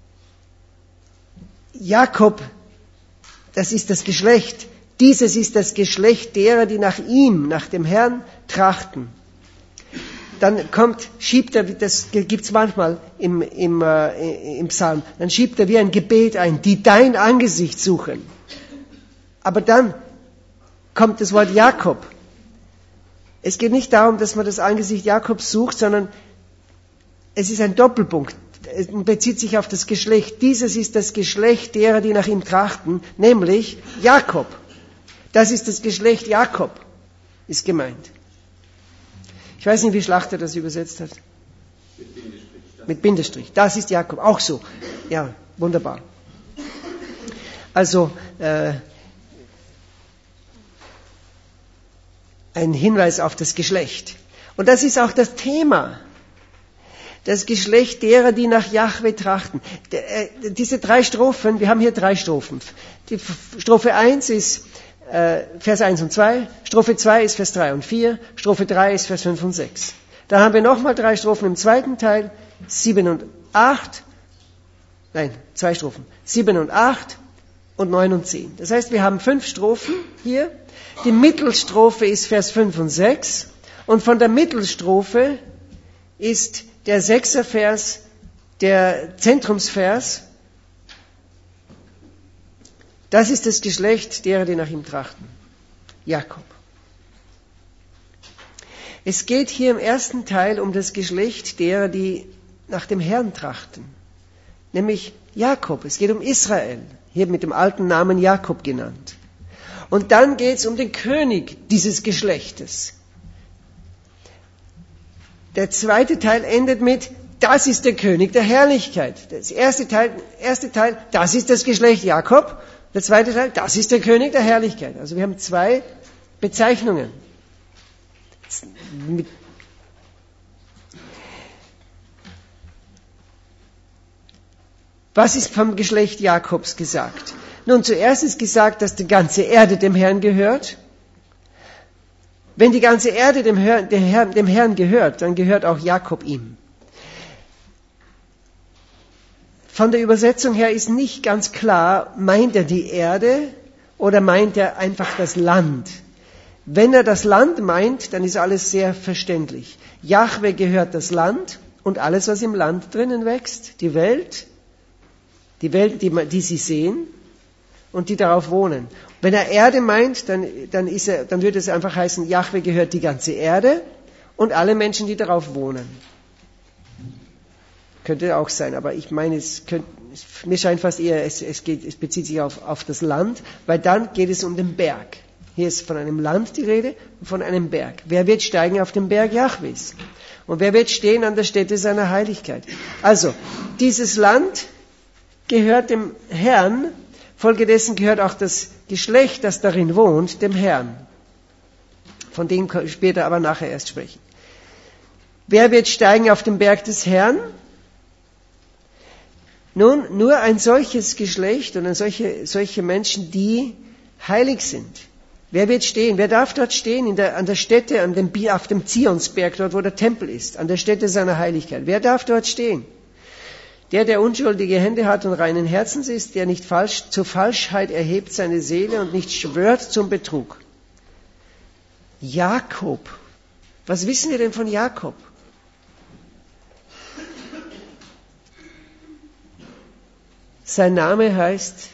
Jakob, das ist das Geschlecht. Dieses ist das Geschlecht derer, die nach ihm, nach dem Herrn trachten. Dann kommt, schiebt er, das gibt's manchmal im, im, äh, im Psalm, dann schiebt er wie ein Gebet ein, die dein Angesicht suchen. Aber dann kommt das Wort Jakob. Es geht nicht darum, dass man das Angesicht Jakobs sucht, sondern es ist ein Doppelpunkt. Es bezieht sich auf das Geschlecht. Dieses ist das Geschlecht derer, die nach ihm trachten, nämlich Jakob. Das ist das Geschlecht Jakob, ist gemeint. Ich weiß nicht, wie Schlachter das übersetzt hat. Mit Bindestrich. Mit Bindestrich. Das ist Jakob. Auch so. Ja, wunderbar. Also, äh, ein Hinweis auf das Geschlecht. Und das ist auch das Thema. Das Geschlecht derer, die nach Jahwe trachten. De, äh, diese drei Strophen, wir haben hier drei Strophen. Die Strophe eins ist, äh, Vers eins und zwei, Strophe zwei ist Vers drei und vier, Strophe drei ist Vers fünf und sechs. Dann haben wir nochmal drei Strophen im zweiten Teil, sieben und acht, nein, zwei Strophen, sieben und acht und neun und zehn. Das heißt, wir haben fünf Strophen hier. Die Mittelstrophe ist Vers fünf und sechs und von der Mittelstrophe ist der sechster Vers der Zentrumsvers. Das ist das Geschlecht derer, die nach ihm trachten. Jakob. Es geht hier im ersten Teil um das Geschlecht derer, die nach dem Herrn trachten. Nämlich Jakob. Es geht um Israel. Hier mit dem alten Namen Jakob genannt. Und dann geht es um den König dieses Geschlechtes. Der zweite Teil endet mit, das ist der König der Herrlichkeit. Das erste Teil, erste Teil, das ist das Geschlecht Jakob. Der zweite Teil, das ist der König der Herrlichkeit. Also wir haben zwei Bezeichnungen. Was ist vom Geschlecht Jakobs gesagt? Nun, zuerst ist gesagt, dass die ganze Erde dem Herrn gehört. Wenn die ganze Erde dem Herrn, dem Herrn, dem Herrn gehört, dann gehört auch Jakob ihm. Von der Übersetzung her ist nicht ganz klar, meint er die Erde oder meint er einfach das Land? Wenn er das Land meint, dann ist alles sehr verständlich. Jahwe gehört das Land und alles, was im Land drinnen wächst, die Welt, die Welt, die, die sie sehen und die darauf wohnen. Wenn er Erde meint, dann, dann, ist er, dann würde es einfach heißen, Jahwe gehört die ganze Erde und alle Menschen, die darauf wohnen. Könnte auch sein, aber ich meine, es könnte, mir scheint fast eher, es, es, geht, es bezieht sich auf, auf das Land, weil dann geht es um den Berg. Hier ist von einem Land die Rede und von einem Berg. Wer wird steigen auf den Berg Jahwes? Und wer wird stehen an der Stätte seiner Heiligkeit? Also, dieses Land gehört dem Herrn, folgedessen gehört auch das Geschlecht, das darin wohnt, dem Herrn. Von dem später aber nachher erst sprechen. Wer wird steigen auf den Berg des Herrn? Nun, nur ein solches Geschlecht und solche, solche Menschen, die heilig sind. Wer wird stehen? Wer darf dort stehen? In der, an der Stätte, an dem, auf dem Zionsberg, dort wo der Tempel ist, an der Stätte seiner Heiligkeit. Wer darf dort stehen? Der, der unschuldige Hände hat und reinen Herzens ist, der nicht falsch, zur Falschheit erhebt seine Seele und nicht schwört zum Betrug. Jakob. Was wissen wir denn von Jakob? Sein Name heißt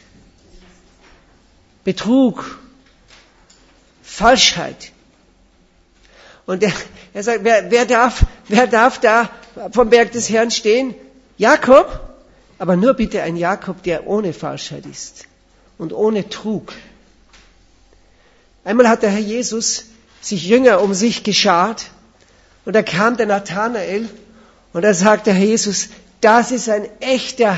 Betrug, Falschheit. Und er, er sagt, wer, wer, darf, wer darf da vom Berg des Herrn stehen? Jakob, aber nur bitte ein Jakob, der ohne Falschheit ist und ohne Trug. Einmal hat der Herr Jesus sich Jünger um sich geschart und da kam der Nathanael und da sagt der Herr Jesus, das ist ein echter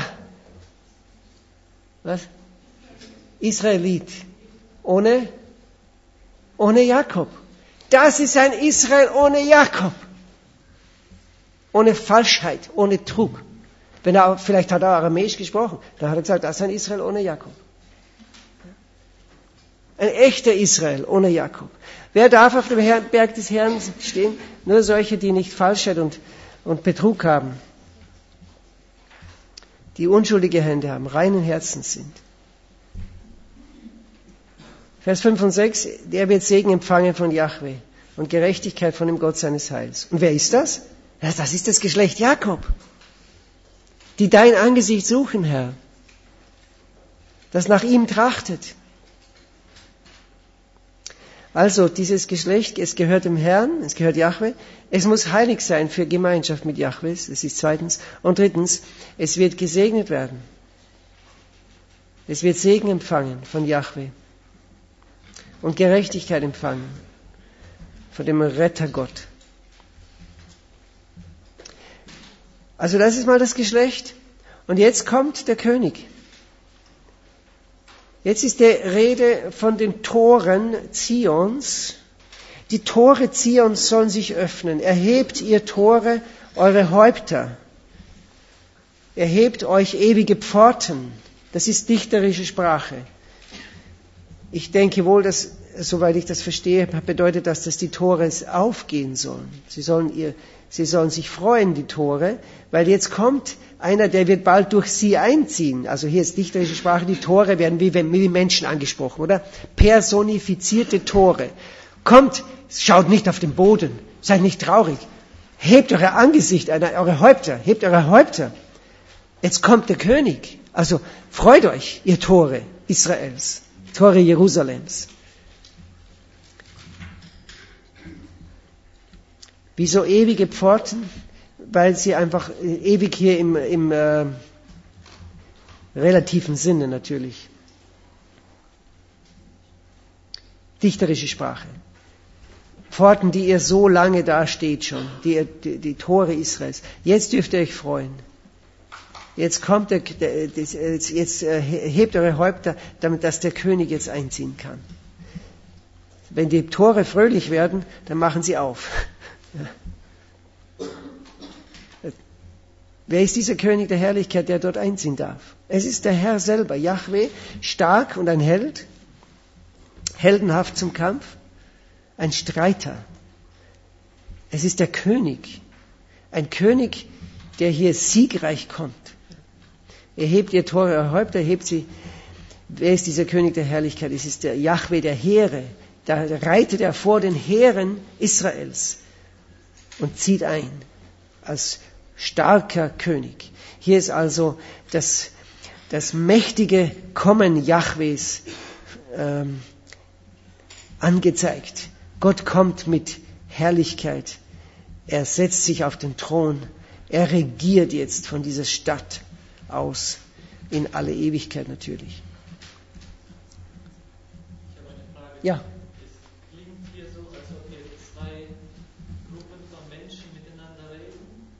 was? Israelit. Ohne, ohne Jakob. Das ist ein Israel ohne Jakob. Ohne Falschheit, ohne Trug. Wenn er, vielleicht hat er Aramäisch gesprochen, dann hat er gesagt, das ist ein Israel ohne Jakob. Ein echter Israel ohne Jakob. Wer darf auf dem Berg des Herrn stehen? Nur solche, die nicht Falschheit und, und Betrug haben. Die unschuldige Hände haben, reinen Herzens sind. Vers fünf und sechs, der wird Segen empfangen von Jahwe und Gerechtigkeit von dem Gott seines Heils. Und wer ist das? Das ist das Geschlecht Jakob, die dein Angesicht suchen, Herr, das nach ihm trachtet. Also dieses Geschlecht, es gehört dem Herrn, es gehört Jahwe. Es muss heilig sein für Gemeinschaft mit Jahwe, das ist zweitens. Und drittens, es wird gesegnet werden. Es wird Segen empfangen von Jahwe und Gerechtigkeit empfangen von dem Rettergott. Also das ist mal das Geschlecht. Und jetzt kommt der König. Jetzt ist die Rede von den Toren Zions. Die Tore Zions sollen sich öffnen. Erhebt ihr Tore eure Häupter. Erhebt euch ewige Pforten. Das ist dichterische Sprache. Ich denke wohl, dass, soweit ich das verstehe, bedeutet das, dass die Tore aufgehen sollen. Sie sollen, ihr, sie sollen sich freuen, die Tore, weil jetzt kommt einer, der wird bald durch sie einziehen. Also hier ist dichterische Sprache, die Tore werden wie, wie Menschen angesprochen, oder? Personifizierte Tore. Kommt, schaut nicht auf den Boden, seid nicht traurig. Hebt euer Angesicht, eure Häupter, hebt eure Häupter. Jetzt kommt der König. Also freut euch, ihr Tore Israels, Tore Jerusalems. Wieso ewige Pforten? Weil sie einfach ewig hier im, im äh, relativen Sinne natürlich. Dichterische Sprache. Pforten, die ihr so lange da steht schon, die, die, die Tore Israels. Jetzt dürft ihr euch freuen. Jetzt kommt der, der jetzt, jetzt hebt eure Häupter, damit dass der König jetzt einziehen kann. Wenn die Tore fröhlich werden, dann machen sie auf. Ja. Wer ist dieser König der Herrlichkeit, der dort einziehen darf? Es ist der Herr selber, Jahwe, stark und ein Held, heldenhaft zum Kampf, ein Streiter. Es ist der König, ein König, der hier siegreich kommt. Er hebt ihr Tore, ihr Häupter, hebt sie. Wer ist dieser König der Herrlichkeit? Es ist der Jahwe der Heere. Da reitet er vor den Heeren Israels und zieht ein als starker König. Hier ist also das, das mächtige Kommen Jahwes ähm, angezeigt. Gott kommt mit Herrlichkeit. Er setzt sich auf den Thron. Er regiert jetzt von dieser Stadt aus in alle Ewigkeit natürlich. Ich habe eine Frage. Ja. Es klingt hier so, als ob hier zwei Gruppen von Menschen miteinander reden.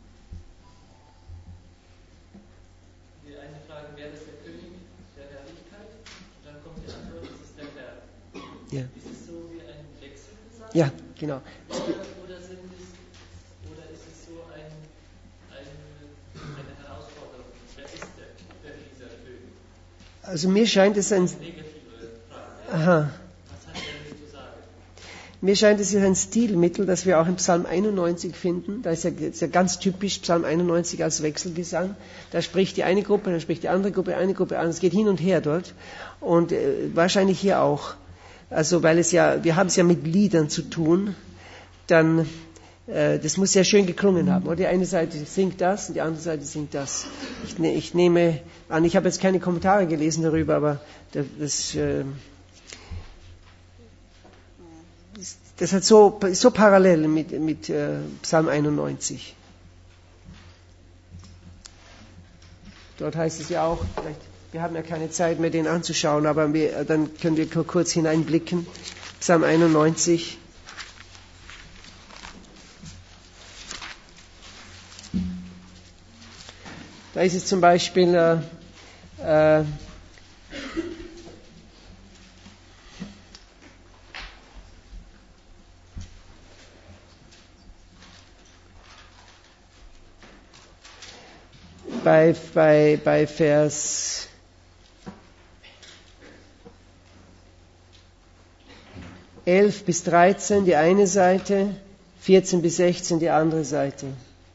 Die eine Frage, wer ist der König der Herrlichkeit? Und dann kommt die Antwort, das ist der Herr. Ja. Ist es so wie ein Wechselgesang? Ja, genau. Oder, oder, sind es, oder ist es so ein, ein, eine Herausforderung? Wer ist der, der dieser König? Also mir scheint es ein, Negative Frage. aha, Was hat er mir zu sagen? mir scheint es ist ein Stilmittel, das wir auch im Psalm einundneunzig finden. Da ist ja, ist ja ganz typisch Psalm einundneunzig als Wechselgesang. Da spricht die eine Gruppe, dann spricht die andere Gruppe, eine Gruppe an. Es geht hin und her dort. Und äh, wahrscheinlich hier auch. Also weil es ja, wir haben es ja mit Liedern zu tun, dann, äh, das muss ja schön geklungen haben. Oder die eine Seite singt das und die andere Seite singt das. Ich, ne, ich nehme an, ich habe jetzt keine Kommentare gelesen darüber, aber das, das, äh, das hat so, so parallel mit, mit äh, Psalm einundneunzig. Dort heißt es ja auch, vielleicht, wir haben ja keine Zeit mehr, den anzuschauen, aber wir, dann können wir kurz hineinblicken. Psalm einundneunzig. Da ist es zum Beispiel, äh, äh, bei, bei, bei Vers elf bis dreizehn die eine Seite, vierzehn bis sechzehn die andere Seite.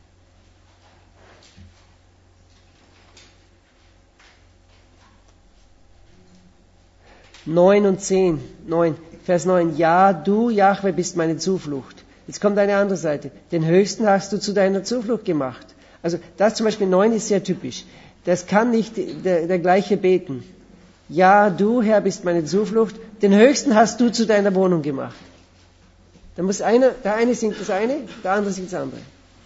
neun und zehn, neun, Vers neun. Ja, du, Jahwe, bist meine Zuflucht. Jetzt kommt eine andere Seite. Den Höchsten hast du zu deiner Zuflucht gemacht. Also das zum Beispiel neun ist sehr typisch. Das kann nicht der, der gleiche beten. Ja, du, Herr, bist meine Zuflucht. Den Höchsten hast du zu deiner Wohnung gemacht. Da muss einer, der eine singt das eine, der andere singt das andere.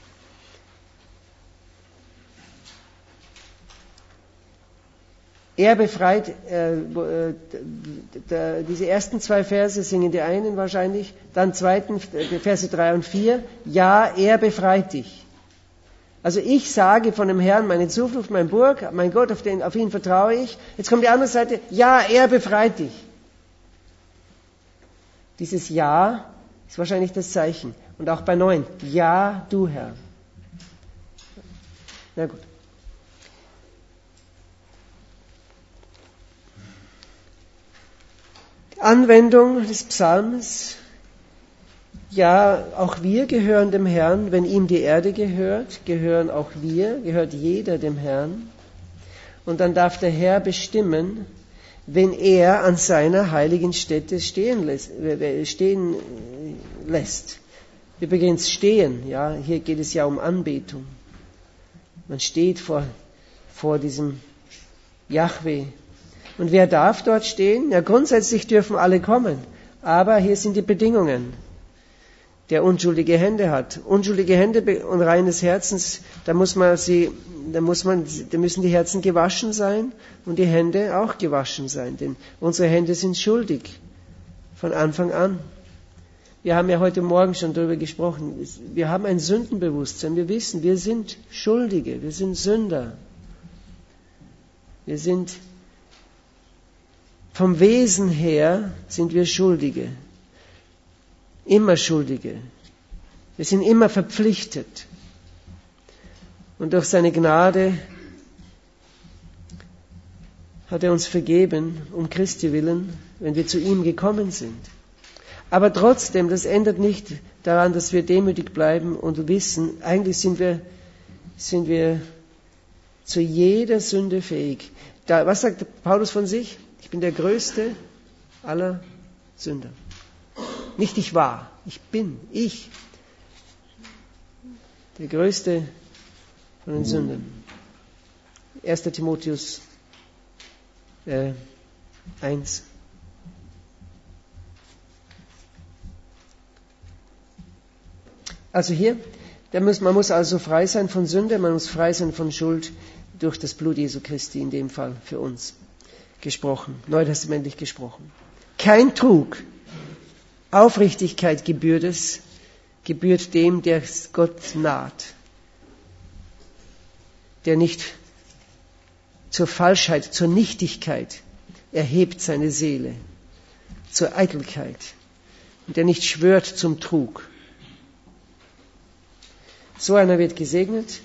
Er befreit, äh, äh, der, diese ersten zwei Verse singen die einen wahrscheinlich, dann zweiten, die Verse drei und vier, ja, er befreit dich. Also ich sage von dem Herrn, meine Zuflucht, mein Burg, mein Gott, auf, den, auf ihn vertraue ich. Jetzt kommt die andere Seite, ja, er befreit dich. Dieses Ja ist wahrscheinlich das Zeichen. Und auch bei neun, ja, du Herr. Na gut. Anwendung des Psalms. Ja, auch wir gehören dem Herrn. Wenn ihm die Erde gehört, gehören auch wir, gehört jeder dem Herrn. Und dann darf der Herr bestimmen, wenn er an seiner heiligen Stätte stehen lässt. Stehen lässt. Übrigens stehen, ja, hier geht es ja um Anbetung. Man steht vor, vor diesem Jahwe. Und wer darf dort stehen? Ja, grundsätzlich dürfen alle kommen. Aber hier sind die Bedingungen. Der unschuldige Hände hat. Unschuldige Hände und reines Herzens, da muss man sie, da muss man, da müssen die Herzen gewaschen sein und die Hände auch gewaschen sein. Denn unsere Hände sind schuldig. Von Anfang an. Wir haben ja heute Morgen schon darüber gesprochen. Wir haben ein Sündenbewusstsein. Wir wissen, wir sind Schuldige. Wir sind Sünder. Wir sind vom Wesen her sind wir Schuldige. Immer Schuldige. Wir sind immer verpflichtet. Und durch seine Gnade hat er uns vergeben, um Christi willen, wenn wir zu ihm gekommen sind. Aber trotzdem, das ändert nicht daran, dass wir demütig bleiben und wissen, eigentlich sind wir, sind wir zu jeder Sünde fähig. Da, was sagt Paulus von sich? Ich bin der größte aller Sünder. Nicht ich war, ich bin, ich. Der größte von den Sündern. erster Timotheus äh, eins. Also hier, da muss, man muss also frei sein von Sünde, man muss frei sein von Schuld durch das Blut Jesu Christi, in dem Fall für uns gesprochen, neutestamentlich gesprochen. Kein Trug. Aufrichtigkeit gebührt es, gebührt dem, der Gott naht, der nicht zur Falschheit, zur Nichtigkeit erhebt seine Seele, zur Eitelkeit, und der nicht schwört zum Trug. So einer wird gesegnet.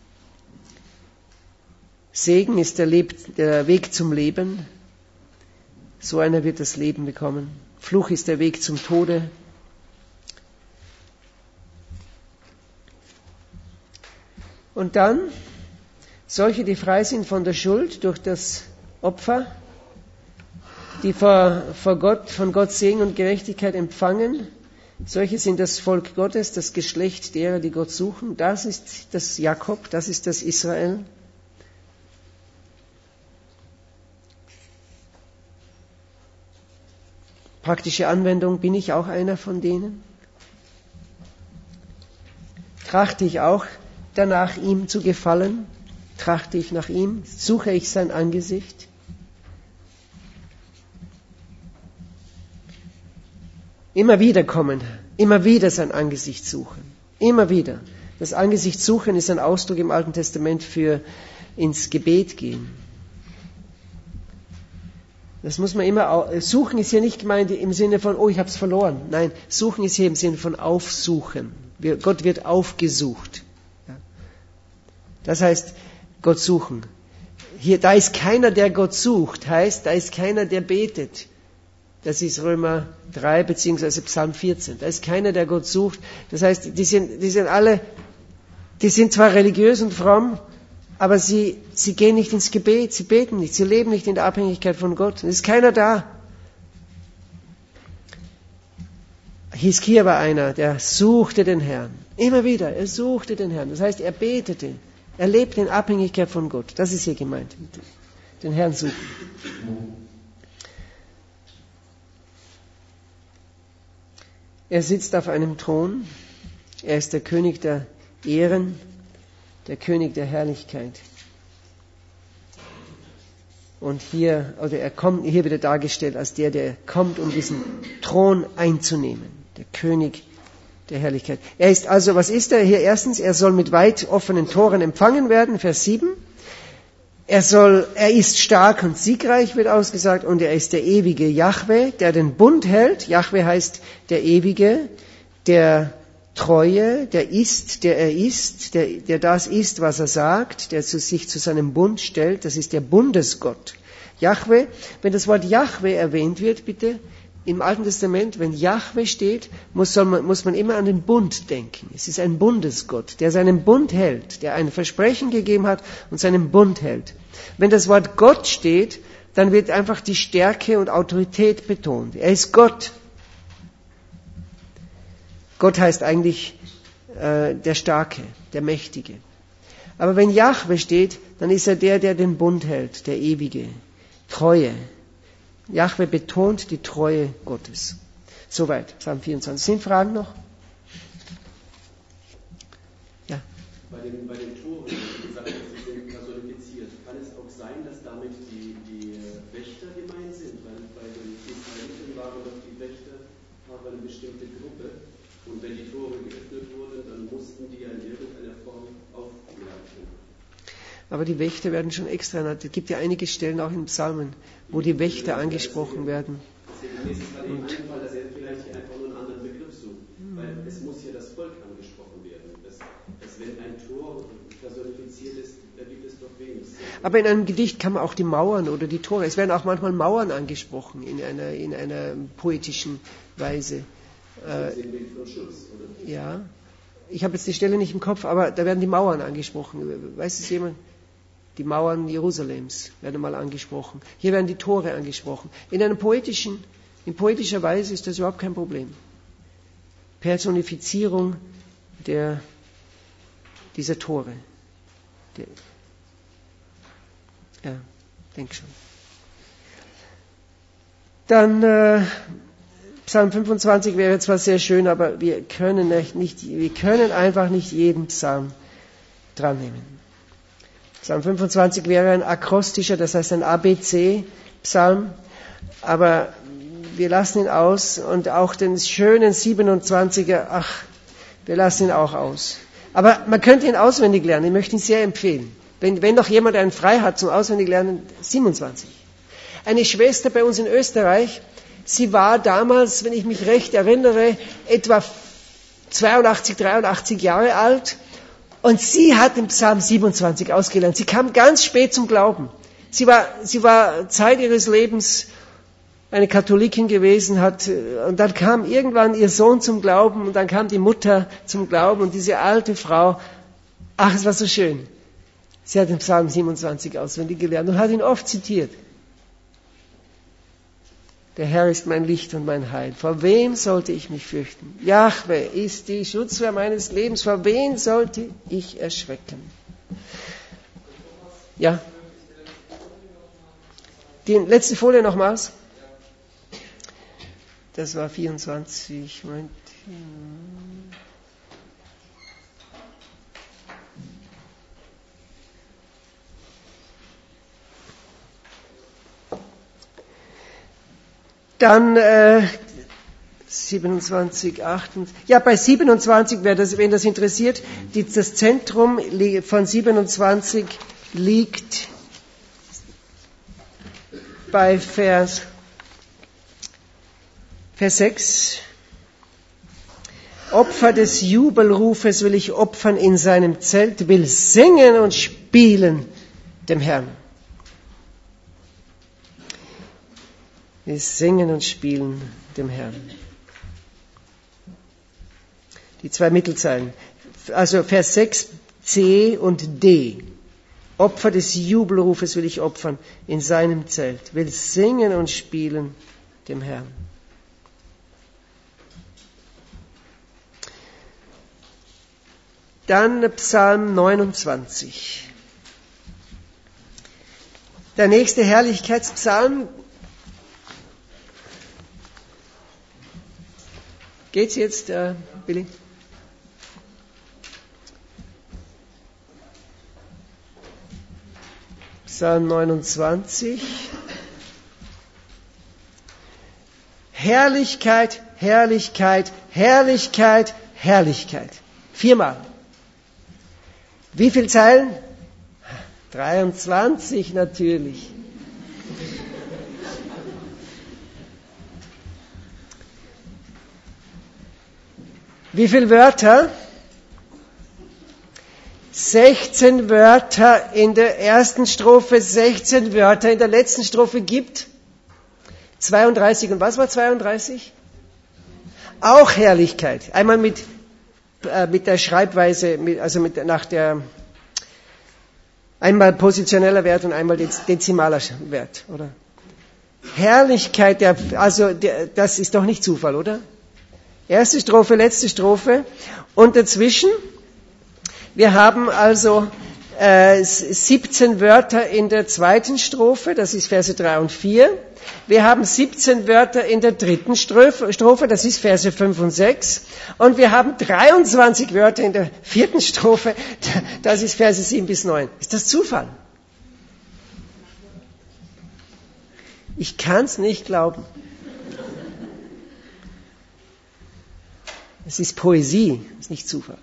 Segen ist der, Leb- der Weg zum Leben. So einer wird das Leben bekommen. Fluch ist der Weg zum Tode. Und dann solche, die frei sind von der Schuld durch das Opfer, die vor, vor Gott, von Gott Segen und Gerechtigkeit empfangen, solche sind das Volk Gottes, das Geschlecht derer, die Gott suchen. Das ist das Jakob, das ist das Israel. Praktische Anwendung, bin ich auch einer von denen? Trachte ich auch danach, ihm zu gefallen? Trachte ich nach ihm? Suche ich sein Angesicht? Immer wieder kommen, immer wieder sein Angesicht suchen. Immer wieder. Das Angesicht suchen ist ein Ausdruck im Alten Testament für ins Gebet gehen. Das muss man immer, suchen ist hier nicht gemeint im Sinne von, oh, ich habe es verloren. Nein, suchen ist hier im Sinne von aufsuchen. Gott wird aufgesucht. Das heißt, Gott suchen. Hier, da ist keiner, der Gott sucht, heißt, da ist keiner, der betet. Das ist Römer drei beziehungsweise Psalm vierzehn. Da ist keiner, der Gott sucht. Das heißt, die sind, die sind alle, die sind zwar religiös und fromm, aber sie, sie gehen nicht ins Gebet, sie beten nicht, sie leben nicht in der Abhängigkeit von Gott. Es ist keiner da. Hiskia war einer, der suchte den Herrn. Immer wieder, er suchte den Herrn. Das heißt, er betete. Er lebte in Abhängigkeit von Gott. Das ist hier gemeint. Den Herrn suchen. Er sitzt auf einem Thron. Er ist der König der Ehren, der König der Herrlichkeit. Und hier, oder er kommt, hier wird er dargestellt als der, der kommt, um diesen Thron einzunehmen. Der König der Herrlichkeit. Er ist also, was ist er hier? Erstens, er soll mit weit offenen Toren empfangen werden, Vers sieben. Er soll, er ist stark und siegreich, wird ausgesagt, und er ist der ewige Jahwe, der den Bund hält. Jahwe heißt der Ewige, der Treue, der ist, der er ist, der, der das ist, was er sagt, der zu sich zu seinem Bund stellt. Das ist der Bundesgott. Jahwe, wenn das Wort Jahwe erwähnt wird, bitte im Alten Testament, wenn Jahwe steht, muss, soll man, muss man immer an den Bund denken. Es ist ein Bundesgott, der seinen Bund hält, der ein Versprechen gegeben hat und seinen Bund hält. Wenn das Wort Gott steht, dann wird einfach die Stärke und Autorität betont. Er ist Gott. Gott heißt eigentlich äh, der Starke, der Mächtige. Aber wenn Jahwe steht, dann ist er der, der den Bund hält, der Ewige, Treue. Jahwe betont die Treue Gottes. Soweit, Psalm vierundzwanzig. Sind Fragen noch? Ja. Bei den, bei den Toren, wie gesagt, sie sind personifiziert. Kann es auch sein, dass damit die, die Wächter gemeint sind? Weil bei den Israeliten waren doch die Wächter aber eine bestimmte Gruppe. Und wenn die Tore geöffnet wurden, dann mussten die ja in irgendeiner Form aufgeladen. Aber die Wächter werden schon extra genannt. Es gibt ja einige Stellen auch in Psalmen, wo die Wächter angesprochen werden. Deswegen ist es dann eben einfall, dass er vielleicht einfach nur einen anderen Begriff sucht. Weil es muss ja das Volk angesprochen werden. Dass, dass wenn ein Tor personifiziert ist, da gibt es doch wenig Sinn. Aber in einem Gedicht kann man auch die Mauern oder die Tore, es werden auch manchmal Mauern angesprochen in einer, in einer poetischen Weise. Das ist ein Bild von Schutz, oder? Ja, ich habe jetzt die Stelle nicht im Kopf, aber da werden die Mauern angesprochen. Weiß es jemand? Die Mauern Jerusalems werden mal angesprochen. Hier werden die Tore angesprochen. In einer poetischen, in poetischer Weise ist das überhaupt kein Problem. Personifizierung der, dieser Tore. Der, ja, denk schon. Dann äh, Psalm fünfundzwanzig wäre zwar sehr schön, aber wir können nicht, wir können einfach nicht jeden Psalm dran nehmen. Psalm fünfundzwanzig wäre ein akrostischer, das heißt ein A B C-Psalm, aber wir lassen ihn aus und auch den schönen siebenundzwanziger, ach, wir lassen ihn auch aus. Aber man könnte ihn auswendig lernen, ich möchte ihn sehr empfehlen. Wenn, wenn noch jemand einen frei hat zum Auswendiglernen, siebenundzwanzig. Eine Schwester bei uns in Österreich, sie war damals, wenn ich mich recht erinnere, etwa zweiundachtzig, dreiundachtzig Jahre alt. Und sie hat den Psalm siebenundzwanzig ausgelernt. Sie kam ganz spät zum Glauben. Sie war, sie war Zeit ihres Lebens eine Katholikin gewesen, hat, und dann kam irgendwann ihr Sohn zum Glauben, und dann kam die Mutter zum Glauben, und diese alte Frau, ach, es war so schön. Sie hat den Psalm siebenundzwanzig auswendig gelernt und hat ihn oft zitiert. Der Herr ist mein Licht und mein Heil. Vor wem sollte ich mich fürchten? Jahwe ist die Schutzwehr meines Lebens. Vor wem sollte ich erschrecken? Ja. Die letzte Folie nochmals. Das war vierundzwanzig. Moment. Dann äh, siebenundzwanzig, achtundzwanzig. Ja, bei siebenundzwanzig, wäre das, wenn das interessiert, die, das Zentrum von siebenundzwanzig liegt bei Vers, Vers sechs. Opfer des Jubelrufes will ich opfern in seinem Zelt, will singen und spielen dem Herrn. Wir singen und spielen dem Herrn. Die zwei Mittelzeilen. Also Vers sechs, C und D. Opfer des Jubelrufes will ich opfern in seinem Zelt. Will singen und spielen dem Herrn. Dann Psalm neunundzwanzig. Der nächste Herrlichkeitspsalm. Geht's jetzt, äh, Billy? Psalm neunundzwanzig. Herrlichkeit, Herrlichkeit, Herrlichkeit, Herrlichkeit. Viermal. Wie viele Zeilen? dreiundzwanzig natürlich. Wie viele Wörter? sechzehn Wörter in der ersten Strophe, sechzehn Wörter in der letzten Strophe gibt zweiunddreißig und was war zweiunddreißig? Auch Herrlichkeit. Einmal mit, äh, mit der Schreibweise, mit, also mit, nach der, einmal positioneller Wert und einmal dezimaler Wert, oder? Herrlichkeit, der, also der, das ist doch nicht Zufall, oder? Erste Strophe, letzte Strophe und dazwischen, wir haben also äh, siebzehn Wörter in der zweiten Strophe, das ist Verse drei und vier. Wir haben siebzehn Wörter in der dritten Strophe, das ist Verse fünf und sechs. Und wir haben dreiundzwanzig Wörter in der vierten Strophe, das ist Verse sieben bis neun. Ist das Zufall? Ich kann es nicht glauben. Es ist Poesie, es ist nicht Zufall.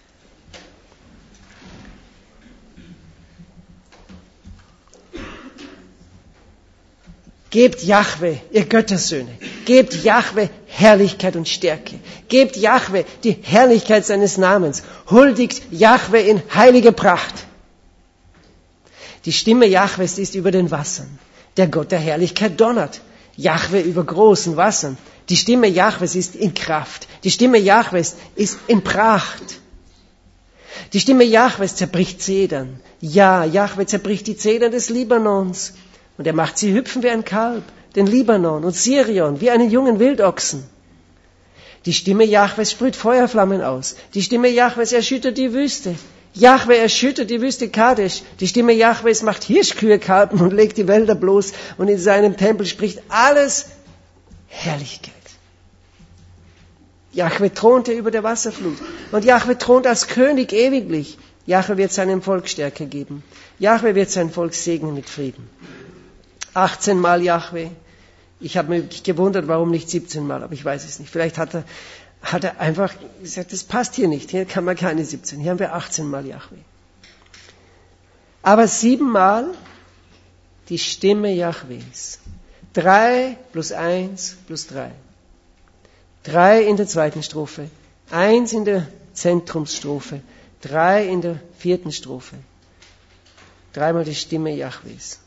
Gebt Jahwe, ihr Göttersöhne, gebt Jahwe Herrlichkeit und Stärke. Gebt Jahwe die Herrlichkeit seines Namens. Huldigt Jahwe in heilige Pracht. Die Stimme Jahwes ist über den Wassern. Der Gott der Herrlichkeit donnert. Jahwe über großen Wassern. Die Stimme Jahwes ist in Kraft. Die Stimme Jahwes ist in Pracht. Die Stimme Jahwes zerbricht Zedern. Ja, Jahwe zerbricht die Zedern des Libanons. Und er macht sie hüpfen wie ein Kalb, den Libanon und Sirion, wie einen jungen Wildochsen. Die Stimme Jahwes sprüht Feuerflammen aus. Die Stimme Jahwes erschüttert die Wüste. Jahwe erschüttert die Wüste Kadesh. Die Stimme Jahwes macht Hirschkühe kalben und legt die Wälder bloß. Und in seinem Tempel spricht alles Herrlichkeit. Jahwe thronte über der Wasserflut. Und Jahwe thront als König ewiglich. Jahwe wird seinem Volk Stärke geben. Jahwe wird sein Volk segnen mit Frieden. achtzehn Mal Jahwe. Ich habe mich gewundert, warum nicht siebzehn Mal, aber ich weiß es nicht. Vielleicht hat er, hat er einfach gesagt, das passt hier nicht. Hier kann man keine siebzehn. Hier haben wir achtzehn Mal Jahwe. Aber siebenmal die Stimme Jahwes. Drei plus eins plus drei. Drei in der zweiten Strophe. Eins in der Zentrumsstrophe. Drei in der vierten Strophe. Dreimal die Stimme Jahwes.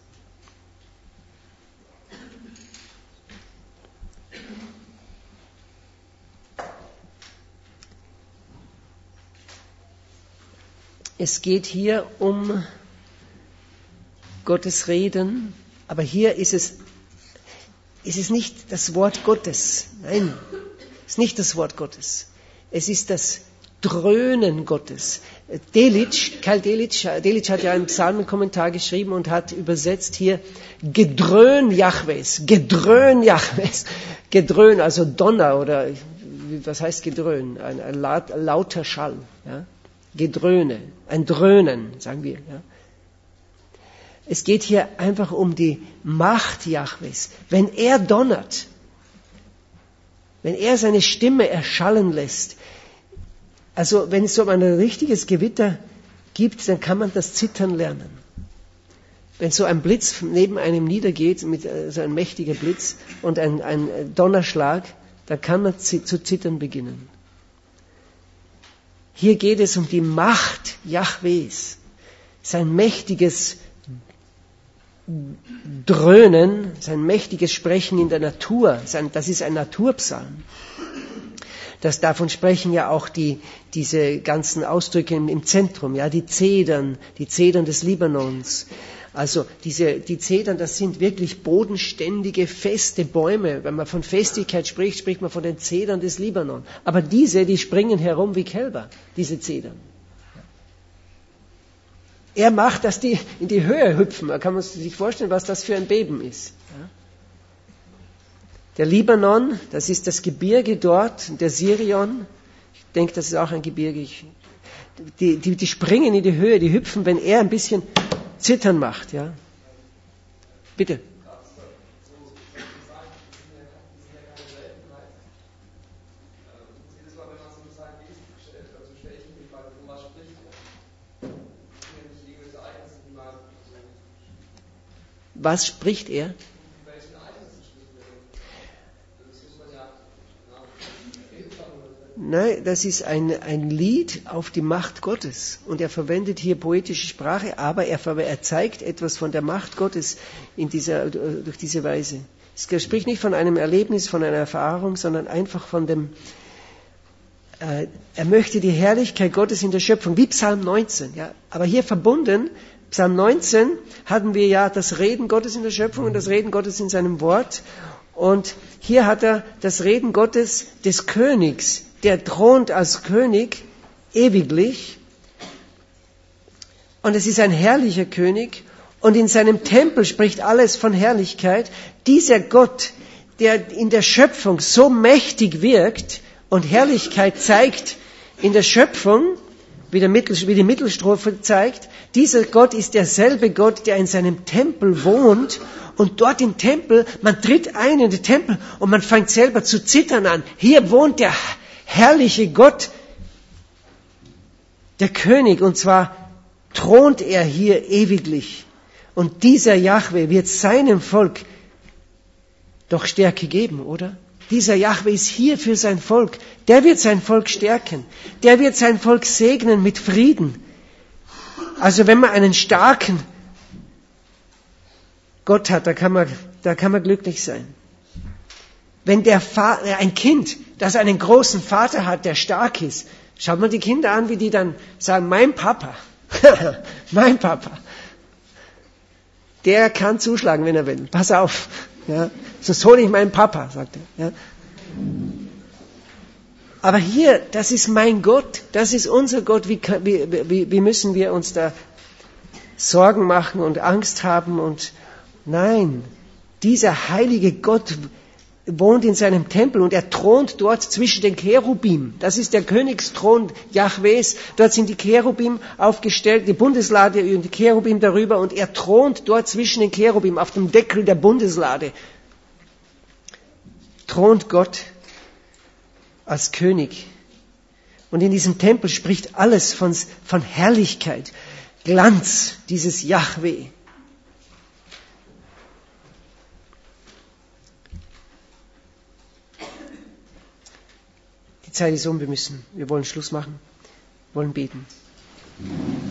Es geht hier um Gottes Reden, aber hier ist es, ist es nicht das Wort Gottes. Nein, es ist nicht das Wort Gottes. Es ist das Dröhnen Gottes. Delitzsch, Karl Delitzsch, Delitzsch hat ja einen Psalmenkommentar geschrieben und hat übersetzt hier Gedröhn Jahwes, Gedröhn Jahwes, Gedröhn, also Donner oder was heißt Gedröhn? Ein, ein lauter Schall, ja? Gedröhne, ein Dröhnen, sagen wir. Ja. Es geht hier einfach um die Macht Jahwes. Wenn er donnert, wenn er seine Stimme erschallen lässt, also wenn es so ein richtiges Gewitter gibt, dann kann man das Zittern lernen. Wenn so ein Blitz neben einem niedergeht, mit so ein mächtiger Blitz und ein, ein Donnerschlag, dann kann man zu zittern beginnen. Hier geht es um die Macht Jahwes, sein mächtiges Dröhnen, sein mächtiges Sprechen in der Natur. Das ist ein Naturpsalm. Das, davon sprechen ja auch die, diese ganzen Ausdrücke im, im Zentrum, ja, die Zedern, die Zedern des Libanons. Also diese, die Zedern, das sind wirklich bodenständige, feste Bäume. Wenn man von Festigkeit spricht, spricht man von den Zedern des Libanon. Aber diese, die springen herum wie Kälber, diese Zedern. Er macht, dass die in die Höhe hüpfen. Da kann man sich vorstellen, was das für ein Beben ist. Der Libanon, das ist das Gebirge dort, der Sirion. Ich denke, das ist auch ein Gebirge. Die, die, die springen in die Höhe, die hüpfen, wenn er ein bisschen Zittern macht, ja. Bitte. Was spricht er? Nein, das ist ein, ein Lied auf die Macht Gottes. Und er verwendet hier poetische Sprache, aber er, er zeigt etwas von der Macht Gottes in dieser, durch diese Weise. Es spricht nicht von einem Erlebnis, von einer Erfahrung, sondern einfach von dem, äh, er möchte die Herrlichkeit Gottes in der Schöpfung, wie Psalm neunzehn. Ja? Aber hier verbunden, Psalm neunzehn hatten wir ja das Reden Gottes in der Schöpfung und das Reden Gottes in seinem Wort. Und hier hat er das Reden Gottes des Königs, der thront als König ewiglich. Und es ist ein herrlicher König. Und in seinem Tempel spricht alles von Herrlichkeit. Dieser Gott, der in der Schöpfung so mächtig wirkt und Herrlichkeit zeigt in der Schöpfung, wie, der Mittel, wie die Mittelstrophe zeigt, dieser Gott ist derselbe Gott, der in seinem Tempel wohnt. Und dort im Tempel, man tritt ein in den Tempel und man fängt selber zu zittern an. Hier wohnt der herrliche Gott, der König, und zwar thront er hier ewiglich. Und dieser Jahwe wird seinem Volk doch Stärke geben, oder? Dieser Jahwe ist hier für sein Volk. Der wird sein Volk stärken. Der wird sein Volk segnen mit Frieden. Also wenn man einen starken Gott hat, da kann man, da kann man glücklich sein. Wenn der Vater, ein Kind, das einen großen Vater hat, der stark ist, schaut man die Kinder an, wie die dann sagen, mein Papa, mein Papa, der kann zuschlagen, wenn er will. Pass auf. Ja, so hole ich meinen Papa, sagt er. Ja. Aber hier, das ist mein Gott, das ist unser Gott. Wie, wie, wie müssen wir uns da Sorgen machen und Angst haben? Und nein, dieser heilige Gott wohnt in seinem Tempel und er thront dort zwischen den Cherubim. Das ist der Königsthron Jahwes. Dort sind die Cherubim aufgestellt, die Bundeslade und die Cherubim darüber, und er thront dort zwischen den Cherubim auf dem Deckel der Bundeslade. Thront Gott als König. Und in diesem Tempel spricht alles von, von Herrlichkeit, Glanz dieses Jahwe. Die Zeit ist um, wir müssen, wir wollen Schluss machen, wollen beten.